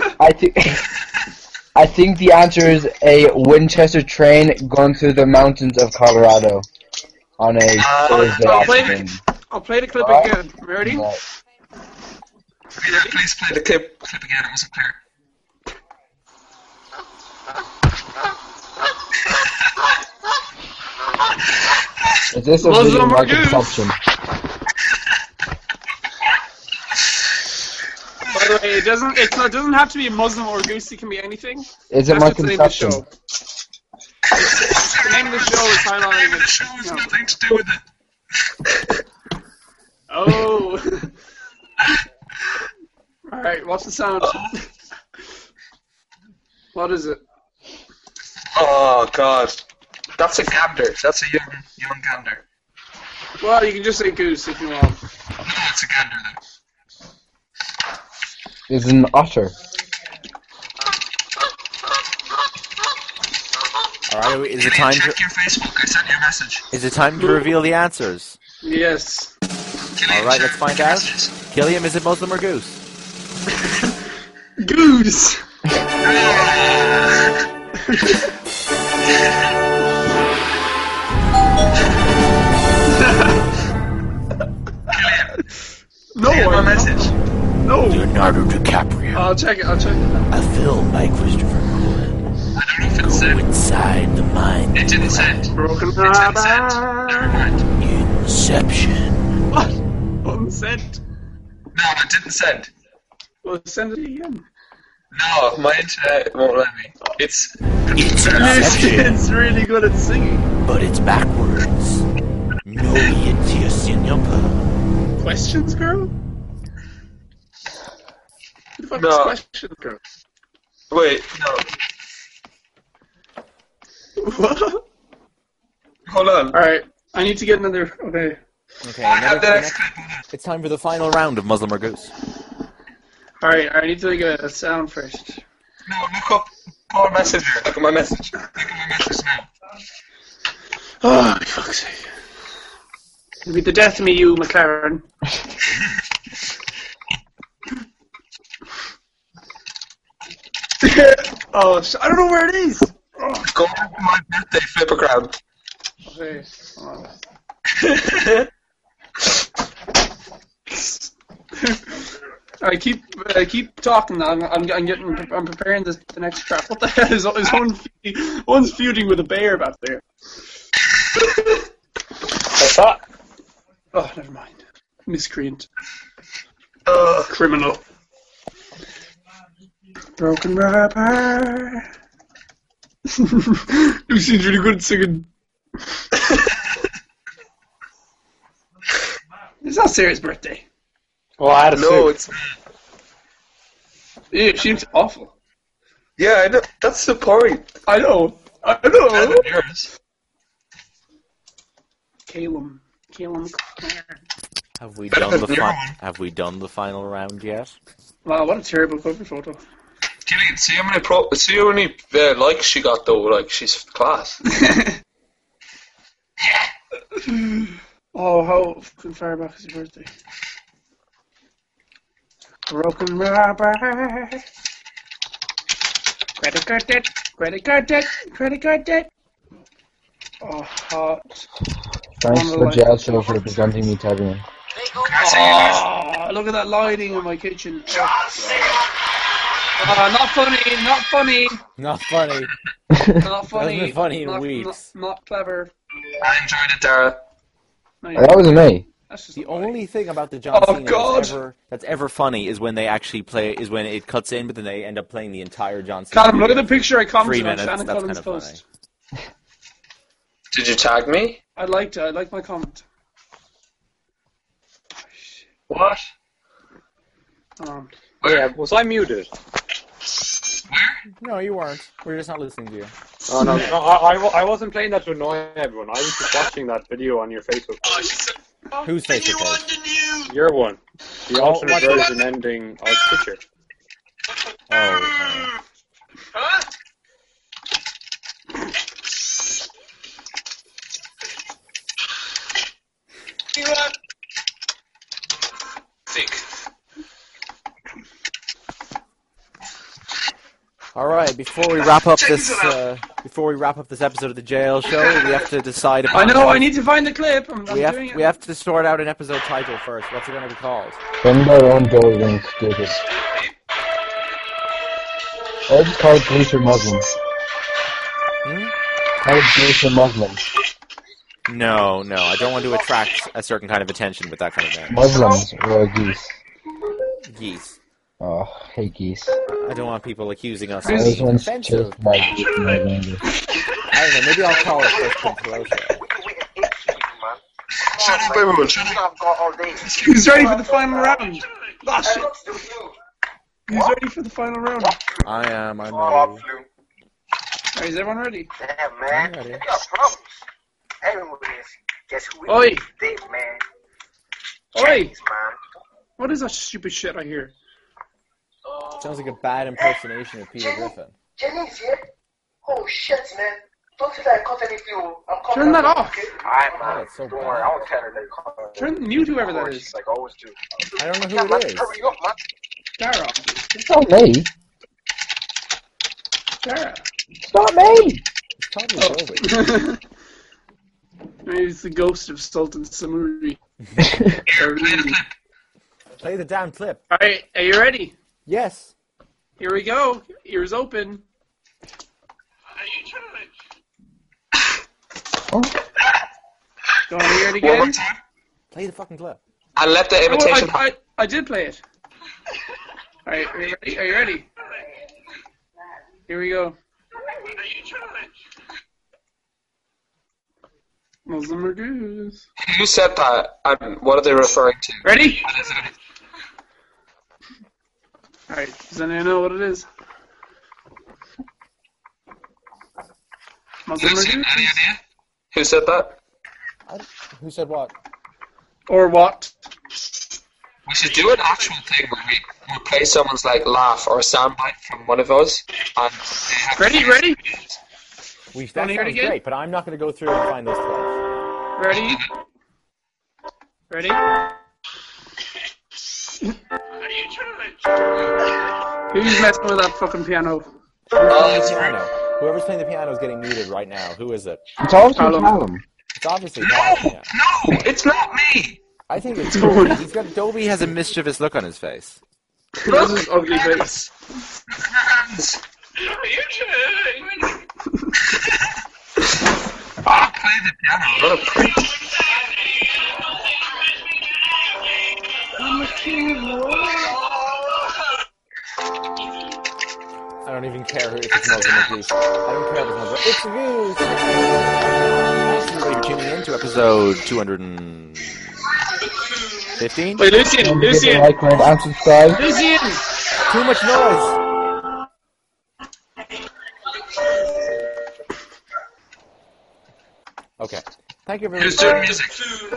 S10: I think the answer is a Winchester train going through the mountains of Colorado on a Thursday afternoon.
S14: I'll play the clip again. Ready?
S10: Right.
S8: Yeah, please play the clip again. It wasn't clear.
S10: Is this a video market consumption?
S14: By the way, it doesn't have to be a Muslim or a goose. It can be anything.
S10: Is it
S14: That's
S10: my
S14: just the name of the
S10: conception?
S14: show. The name of the show is highlighting
S8: The show has nothing to do with it.
S14: Oh. Alright, what's the sound? What is it?
S8: Oh God, that's a gander. That's a young gander.
S14: Well, you can just say goose if you want.
S8: No, it's a gander then.
S10: Is an otter.
S9: Alright, is it time to...
S8: Check your Facebook. I sent you a message.
S9: Is it time to reveal the answers?
S14: Yes.
S9: Alright, let's find out. Killian, is it Muslim or Goose?
S14: Goose! No,
S8: my message.
S14: No.
S9: Leonardo DiCaprio.
S14: I'll check it.
S9: A film by Christopher Nolan.
S8: I don't know if it said.
S9: Inside the mind.
S8: It didn't send.
S14: Broken
S8: It didn't send. Never mind.
S9: Inception.
S14: What? Unsent.
S8: No, it didn't send.
S14: Well, send it again.
S8: No, my internet won't let me. It's
S14: It's really good at singing.
S9: But it's backwards. No,
S14: Questions, girl? Who the fuck is questions, girl?
S8: Wait, no.
S14: What?
S8: Hold on.
S14: Alright, I need to get another... Okay.
S9: It's time for the final round of Muslim or Goose.
S14: Alright, I need to get a sound first.
S8: No, look up our messenger. Look at my message. Look at my message now.
S14: Oh, for fuck's sake. It'll be the death of me, you, McLaren. Oh, I don't know where it is.
S8: Go to my birthday flippergram.
S14: Okay. Alright, keep talking. I'm preparing the next trap. What the hell is one's feuding with a bear back there?
S7: What's that?
S14: Oh, never mind. Miscreant. Criminal. Broken rubber. Lucy's really good at singing. It's not Sarah's birthday.
S7: Well, I had a
S8: No,
S7: soup.
S14: It seems awful.
S8: Yeah, I know. That's the point.
S14: I know.
S8: Yours.
S14: Calum.
S13: Have we done the final round yet?
S14: Wow, what a terrible cover photo.
S8: Killian, see how many likes she got though. Like she's class.
S14: Oh, how far back is your birthday? Broken rubber. Credit card debt. Oh, hot.
S10: Thanks for Jail Show for presenting me, Tavian.
S14: Oh, look at that lighting in my kitchen. Not funny.
S13: Hasn't been funny in weeks.
S14: Not clever.
S8: I enjoyed it, Dara.
S10: That wasn't me.
S13: The only thing about the John Cena that's ever funny is when they actually is when it cuts in, but then they end up playing the entire John Cena.
S14: Callum, look at the picture I commented
S13: 3
S14: on
S13: minutes.
S14: Shannon
S13: That's
S14: Cullen's
S13: kind of
S14: post.
S13: funny.
S8: Did you tag me?
S14: I liked it. I liked my comment.
S8: What?
S7: Yeah, was I muted?
S13: No, you weren't. We're just not listening to you.
S7: Oh, no, I wasn't playing that to annoy everyone. I was just watching that video on your Facebook page.
S13: Whose Facebook page?
S7: Your one. The alternate version ending of Stitcher.
S13: Oh. All right. Before we wrap up this episode of the Jail Show, we have to decide.
S14: I know. I need to find the clip.
S13: We have to sort out an episode title first. What's it going to be called?
S10: Bend our own door being stupid. Or just call it Police or Muslims. Call it Police or Muslims.
S13: No, I don't want to attract a certain kind of attention with that kind of name.
S10: Muslims or geese.
S13: Geese.
S10: Oh, hey geese.
S13: I don't want people accusing us of
S10: Those
S13: being
S10: ones
S13: offensive.
S10: chased by geese in my language.
S13: I don't know, maybe I'll call it First Come Closer.
S8: Shut up, everyone. Shut up.
S14: Who's ready for the final round? Oh, shit. Who's ready for the final round?
S13: I am. I'm ready.
S14: Alright, is everyone ready?
S15: Yeah, man.
S13: I'm ready.
S15: Everyone is. Guess who
S14: Oi!
S15: is this, man?
S14: Oi!
S15: Jeez, man.
S14: What is that stupid shit I hear?
S13: Sounds like a bad impersonation of Peter Griffin.
S15: Jenny's here? Oh, shit, man. Don't you like contact if you...
S14: Turn that off!
S15: Alright, man.
S13: Oh, it's so
S15: Don't
S13: bad.
S15: worry, I'll tell her they call her.
S14: Turn mute whoever that is.
S15: Like I always do.
S13: I don't know
S15: Yeah,
S13: who
S15: man,
S13: it is.
S15: hurry up, man.
S14: Dara.
S10: It's not me.
S14: Dara.
S10: It's not me.
S13: It's totally Jovi.
S14: Maybe it's the ghost of Sultan Samuri.
S13: Play the damn clip.
S14: Alright, are you ready?
S13: Yes.
S14: Here we go. Ears open.
S10: Oh.
S14: Do you want to hear it again?
S13: Play the fucking clip.
S8: And let the imitation.
S14: I did play it. Alright, are you ready? Are you ready? Here we go. Muslim or goose?
S8: Who said that? And what are they referring to?
S14: Ready? Alright, does anyone know what it is? Muslim or
S8: Lucy,
S14: goose?
S8: any idea? Who said that?
S13: Who said what?
S14: Or what?
S8: We should do an actual thing where we play someone's like laugh or soundbite from one of us, and they have
S14: Ready?
S13: That
S14: Wanna hear it
S13: sounds
S14: again?
S13: great, but I'm not going to go through and find those clips.
S14: Ready? Who's messing with that fucking piano?
S13: Whoever's playing the piano. Whoever's playing the piano is getting muted right now. Who is it?
S10: It's obviously Callum.
S13: It's obviously Callum. Yeah.
S8: No, it's not me.
S13: I think it's Dobie. He's got Dobie has a mischievous look on his face.
S14: That's his ugly face.
S8: I'll play the piano.
S13: I don't even care if it's Muslim or Greece. I don't care if it's Muslim. It's views! Thanks everybody for tuning in to episode 215.
S14: Wait, Lucian!
S10: Like, comment, and subscribe.
S14: Lucian!
S13: Too much noise! Okay. Thank you everybody.
S8: Who's doing music?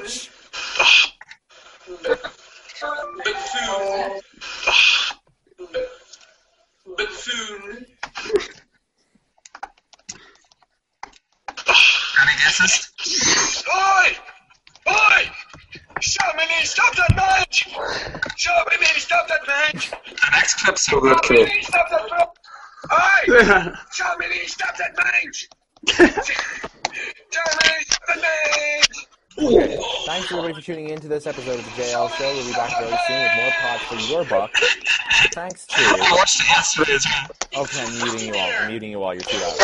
S8: Any guesses?
S15: Oi! Oi! Shamini, stop that match! Shamini, stop that match!
S8: The next clip's so good, kid.
S15: Shamini, stop that match! Oi! Shamini, stop that match! Shamini, stop that match!
S13: Thanks everybody for tuning in to this episode of the JL Show. We'll be back very soon with more pods for your buck. Thanks to...
S8: Watch the yesterday.
S13: Okay, I'm muting you all. I'm muting you all. You're too loud.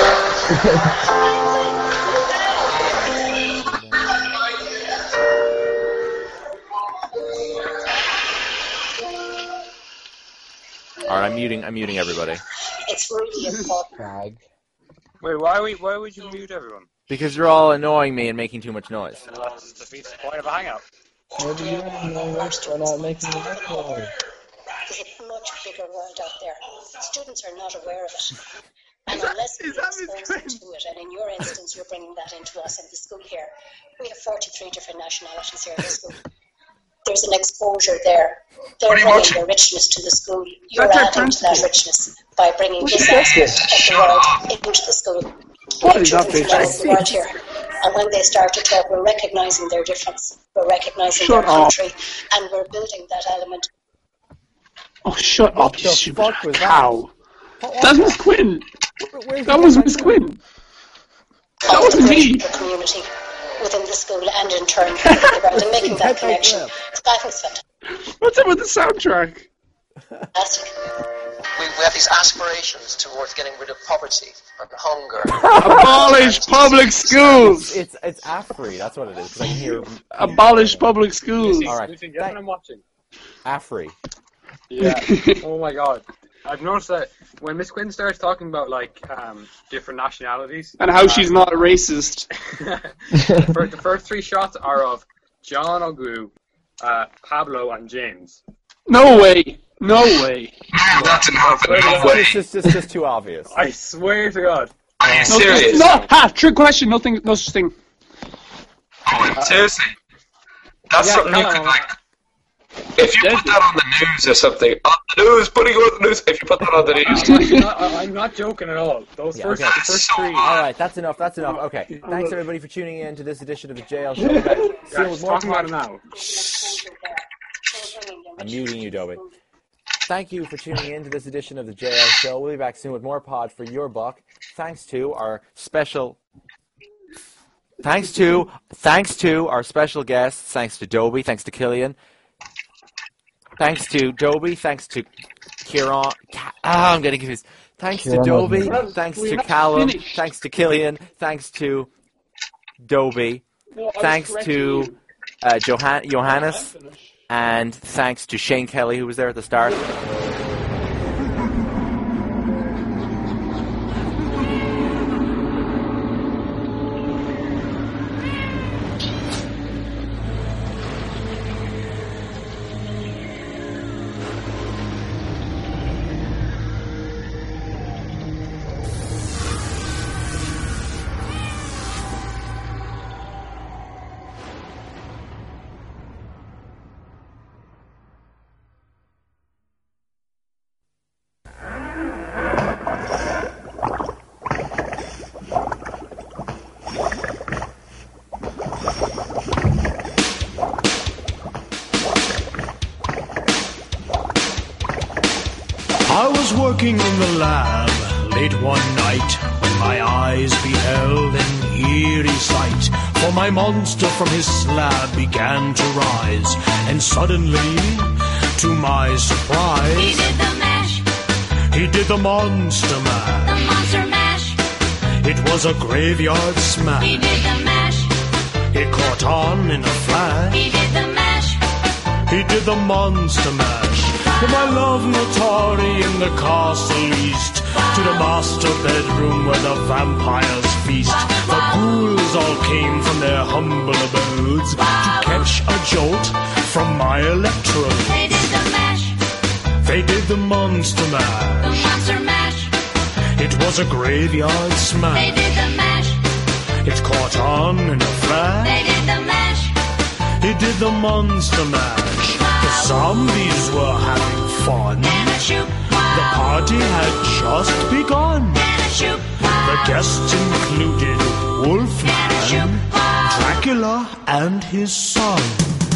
S13: Alright, I'm muting everybody.
S4: It's really important.
S7: Wait, why would you mute everyone?
S13: Because you're all annoying me and making too much noise.
S7: That defeats the point of a hangout.
S10: Maybe you don't know worse for not making the noise.
S4: There's a much bigger world out there. Students are not aware of it. And unless we expose them to it, and in your instance, you're bringing that into us in the school here, we have 43 different nationalities here in the school. There's an exposure there. They're bringing their richness to the school. You're adding to that richness by bringing this aspect of the world into the school.
S14: What is that
S4: the world here. And when they start to talk, we're recognising their difference. We're recognising their country, and we're building that element.
S14: Oh, shut up, you stupid cow. That's Miss Quinn. That was Miss Quinn. That wasn't me.
S4: The community within the school and in turn the world, and making that connection. That was fantastic.
S14: What's up with the soundtrack?
S16: We have these aspirations towards getting rid of poverty and hunger.
S14: Abolish public schools!
S13: It's AFRI, that's what it is. 'Cause I can hear...
S14: Abolish public schools!
S13: Alright.
S7: Guess what I'm watching?
S13: AFRI.
S7: Yeah. Oh my god. I've noticed that when Miss Quinn starts talking about, like, different nationalities...
S14: And how she's not a racist.
S7: the first three shots are of John Ogu, Pablo, and James.
S14: No way! No way!
S8: That's enough. No way.
S13: It's just too obvious.
S7: I swear to God.
S8: Are you serious?
S14: No, trick question, no such thing.
S8: Oh, seriously? That's something you could, like... If you put that on the news or something, on the news, putting on the news, if you put that on the news...
S7: I'm not joking at all. Those first three...
S13: Alright, that's enough. Okay, thanks everybody for tuning in to this edition of the JL Show.
S7: Talking about it now.
S13: I'm muting you, Dobie. Thank you for tuning in to this edition of the JL Show. We'll be back soon with more pod for your buck. Thanks to our special guests. Thanks to Dobie. Thanks to Killian. Thanks to Dobie. Thanks to Kieran. I'm getting confused. Thanks to Dobie. Thanks to Callum. Thanks to Killian. Thanks to Dobie. Thanks to Johannes. And thanks to Shane Kelly, who was there at the start.
S17: I was working in the lab, late one night when my eyes beheld an eerie sight, for my monster from his slab began to rise, and suddenly, to my surprise,
S1: He did the mash,
S17: he did the monster mash.
S1: the monster mash.
S17: It was a graveyard smash.
S1: He did the mash,
S17: It caught on in a flash.
S1: he did the mash.
S17: He did the monster mash. From my love Notori in the castle east to the master bedroom where the vampires feast. The ghouls all came from their humble abodes to catch a jolt from my electrode.
S1: They did the mash,
S17: They did the monster
S1: the
S17: mash.
S1: monster mash.
S17: It was a graveyard
S1: They
S17: smash.
S1: did the mash,
S17: It caught on in a flash.
S1: they did the mash.
S17: He did the monster mash. The zombies were having fun.
S1: And a shoot,
S17: The party had just begun.
S1: and a shoot,
S17: The guests included Wolfman, Dracula, and his son.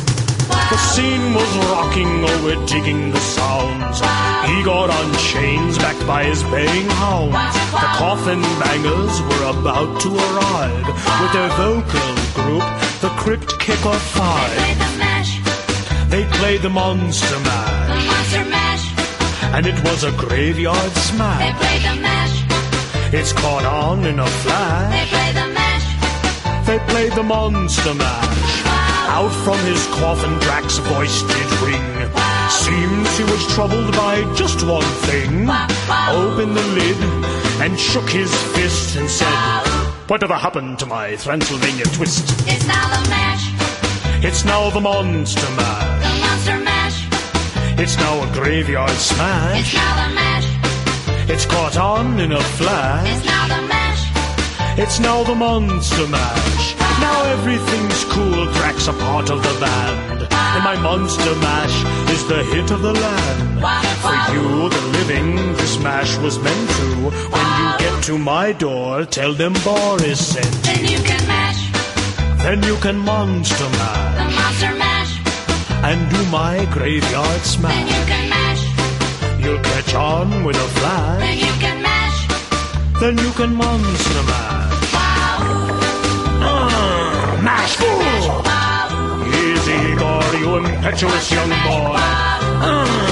S17: The scene was rocking, oh, we're digging the sounds. He got on chains backed by his baying hounds. The coffin bangers were about to arrive with their vocal group, the Crypt Kicker Five.
S1: Play the mash,
S17: They played the monster
S1: the
S17: mash,
S1: monster mash.
S17: and it was a graveyard
S1: They
S17: smash.
S1: play the mash,
S17: It's caught on in a
S1: they
S17: flash.
S1: play the mash.
S17: They played the monster mash. Out from his coffin Drax's voice did ring. Seems he was troubled by just one thing. Opened the lid and shook his fist and said, "Whatever happened to my Transylvania twist?"
S1: It's now the mash,
S17: It's now the monster mash.
S1: the monster mash.
S17: It's now a graveyard
S1: It's
S17: smash.
S1: now the mash,
S17: It's caught on in a flash.
S1: it's now the mash.
S17: It's now the monster mash. Now everything's cool, Drax a part of the band. And my monster mash is the hit of the land. For you, the living, this mash was meant to. When you get to my door, tell them Boris sent you.
S1: Then you can mash,
S17: Then you can monster
S1: the
S17: mash.
S1: monster mash.
S17: And do my graveyard
S1: Then
S17: smash.
S1: you can mash,
S17: You'll catch on with a flash.
S1: then you can mash.
S17: Then you can monster mash. Mash fool! Easy, Igor, you impetuous young boy.